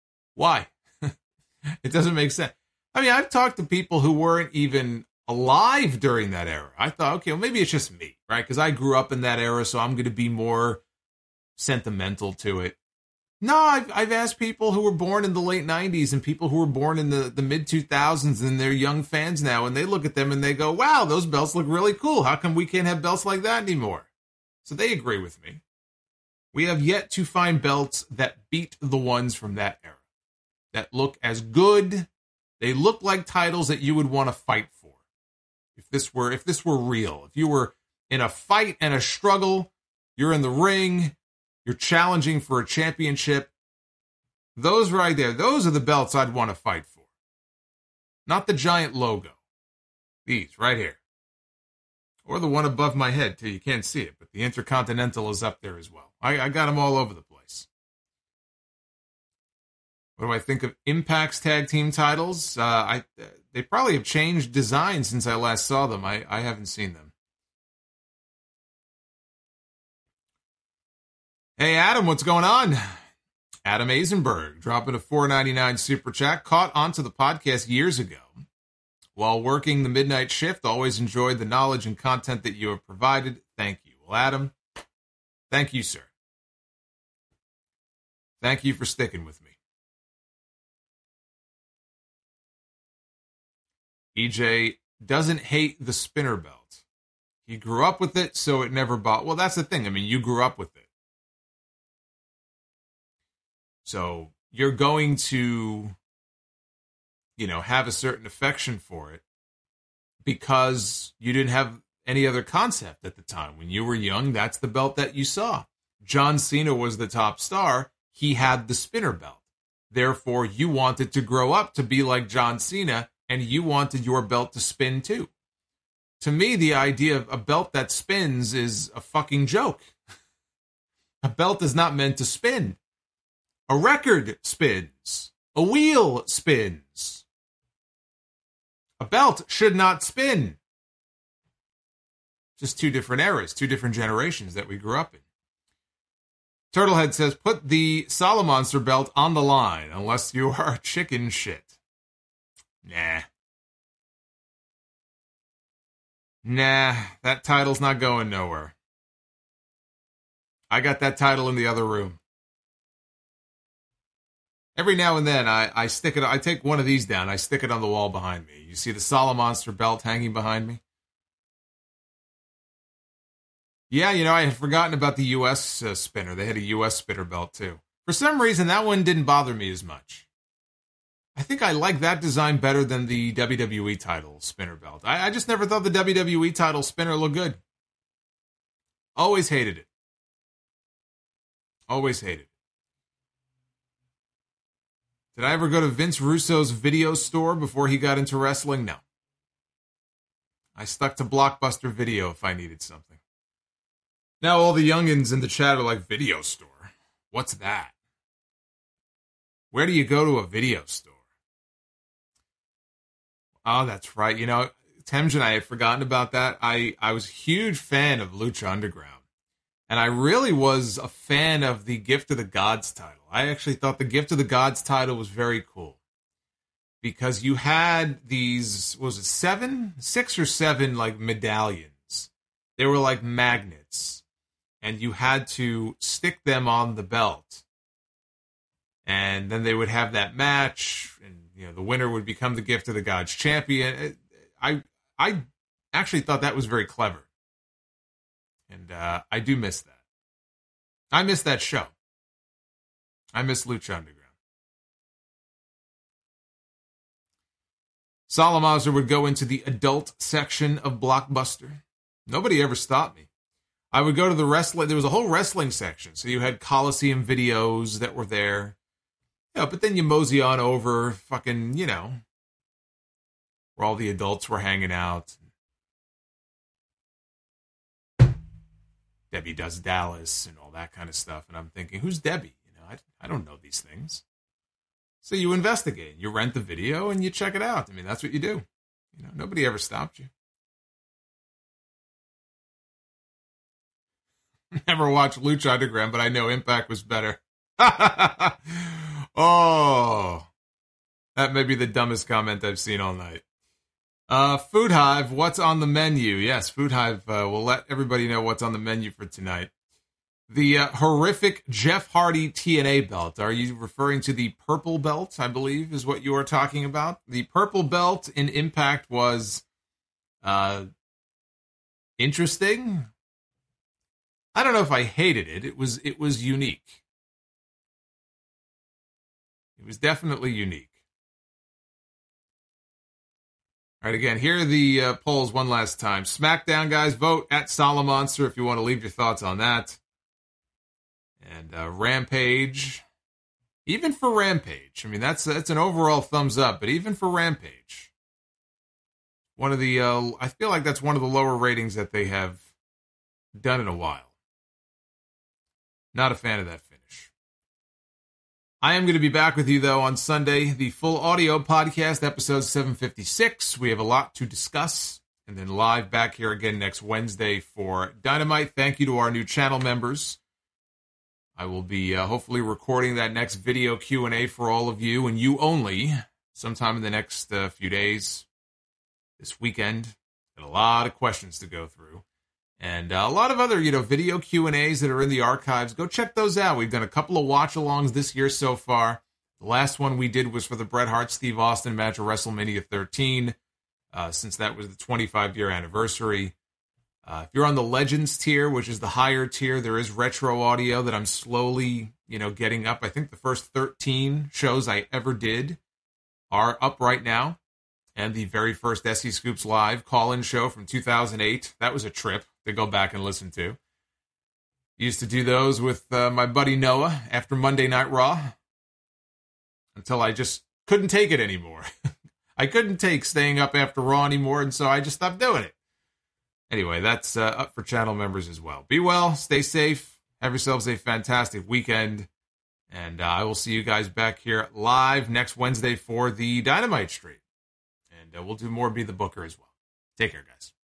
It doesn't make sense. I mean, I've talked to people who weren't even alive during that era. I thought, okay, well, maybe it's just me, right? Because I grew up in that era, so I'm going to be more sentimental to it. No, I've asked people who were born in the late 90s and people who were born in the mid 2000s, and they're young fans now, and they look at them and they go, wow, those belts look really cool. How come we can't have belts like that anymore? So they agree with me. We have yet to find belts that beat the ones from that era, that look as good. They look like titles that you would want to fight for. If this were real, if you were in a fight and a struggle, you're in the ring, you're challenging for a championship, those right there, those are the belts I'd want to fight for. Not the giant logo. These right here. Or the one above my head, too. You can't see it, but the Intercontinental is up there as well. I got them all over the place. What do I think of Impact's tag team titles? They probably have changed design since I last saw them. I haven't seen them. Hey, Adam, what's going on? Adam Eisenberg dropping a $4.99 super chat. Caught onto the podcast years ago. While working the midnight shift, always enjoyed the knowledge and content that you have provided. Thank you. Well, Adam, thank you, sir. Thank you for sticking with me. EJ doesn't hate the spinner belt. He grew up with it, so it never bought. Well, that's the thing. I mean, you grew up with it. So you're going to, have a certain affection for it because you didn't have any other concept at the time. When you were young, that's the belt that you saw. John Cena was the top star. He had the spinner belt. Therefore, you wanted to grow up to be like John Cena, and you wanted your belt to spin too. To me, the idea of a belt that spins is a fucking joke. A belt is not meant to spin. A record spins. A wheel spins. A belt should not spin. Just two different eras, two different generations that we grew up in. Turtlehead says, put the Solomonster belt on the line unless you are chicken shit. Nah, that title's not going nowhere. I got that title in the other room. Every now and then, I stick it. I take one of these down. I stick it on the wall behind me. You see the Solomonster belt hanging behind me? Yeah, I had forgotten about the U.S. Spinner. They had a U.S. spinner belt, too. For some reason, that one didn't bother me as much. I think I like that design better than the WWE title spinner belt. I just never thought the WWE title spinner looked good. Always hated it. Always hated it. Did I ever go to Vince Russo's video store before he got into wrestling? No. I stuck to Blockbuster Video if I needed something. Now all the youngins in the chat are like, video store? What's that? Where do you go to a video store? Oh, that's right. Temj and I had forgotten about that. I was a huge fan of Lucha Underground. And I really was a fan of the Gift of the Gods title. I actually thought the Gift of the Gods title was very cool. Because you had these, was it 6 or 7 like medallions. They were like magnets. And you had to stick them on the belt. And then they would have that match. And, the winner would become the Gift of the Gods champion. I actually thought that was very clever. And I do miss that. I miss that show. I miss Lucha Underground. Solomonster would go into the adult section of Blockbuster. Nobody ever stopped me. I would go to the wrestling. There was a whole wrestling section. So you had Coliseum videos that were there. But then you mosey on over fucking, where all the adults were hanging out. Debbie Does Dallas and all that kind of stuff. And I'm thinking, who's Debbie? I don't know these things. So you investigate. You rent the video and you check it out. I mean, that's what you do. Nobody ever stopped you. Never watched Lucha Underground, but I know Impact was better. Oh, that may be the dumbest comment I've seen all night. Food Hive, what's on the menu? Yes, Food Hive will let everybody know what's on the menu for tonight. The horrific Jeff Hardy TNA belt. Are you referring to the purple belt, I believe, is what you are talking about? The purple belt in Impact was interesting. I don't know if I hated it. It was unique. It was definitely unique. All right, again, here are the polls one last time. SmackDown, guys, vote at Solomonster if you want to leave your thoughts on that. And Rampage, even for Rampage, I mean, that's an overall thumbs up, but even for Rampage, one of the, I feel like that's one of the lower ratings that they have done in a while. Not a fan of that finish. I am going to be back with you, though, on Sunday, the full audio podcast, episode 756. We have a lot to discuss, and then live back here again next Wednesday for Dynamite. Thank you to our new channel members. I will be hopefully recording that next video Q&A for all of you, and you only, sometime in the next few days, this weekend. Got a lot of questions to go through. And a lot of other, video Q&As that are in the archives. Go check those out. We've done a couple of watch-alongs this year so far. The last one we did was for the Bret Hart-Steve Austin match of WrestleMania 13, since that was the 25-year anniversary. If you're on the Legends tier, which is the higher tier, there is retro audio that I'm slowly, getting up. I think the first 13 shows I ever did are up right now. And the very first SE Scoops Live call-in show from 2008. That was a trip to go back and listen to. Used to do those with my buddy Noah after Monday Night Raw. Until I just couldn't take it anymore. I couldn't take staying up after Raw anymore, and so I just stopped doing it. Anyway, that's up for channel members as well. Be well, stay safe, have yourselves a fantastic weekend, and I will see you guys back here live next Wednesday for the Dynamite stream. And we'll do more Be the Booker as well. Take care, guys.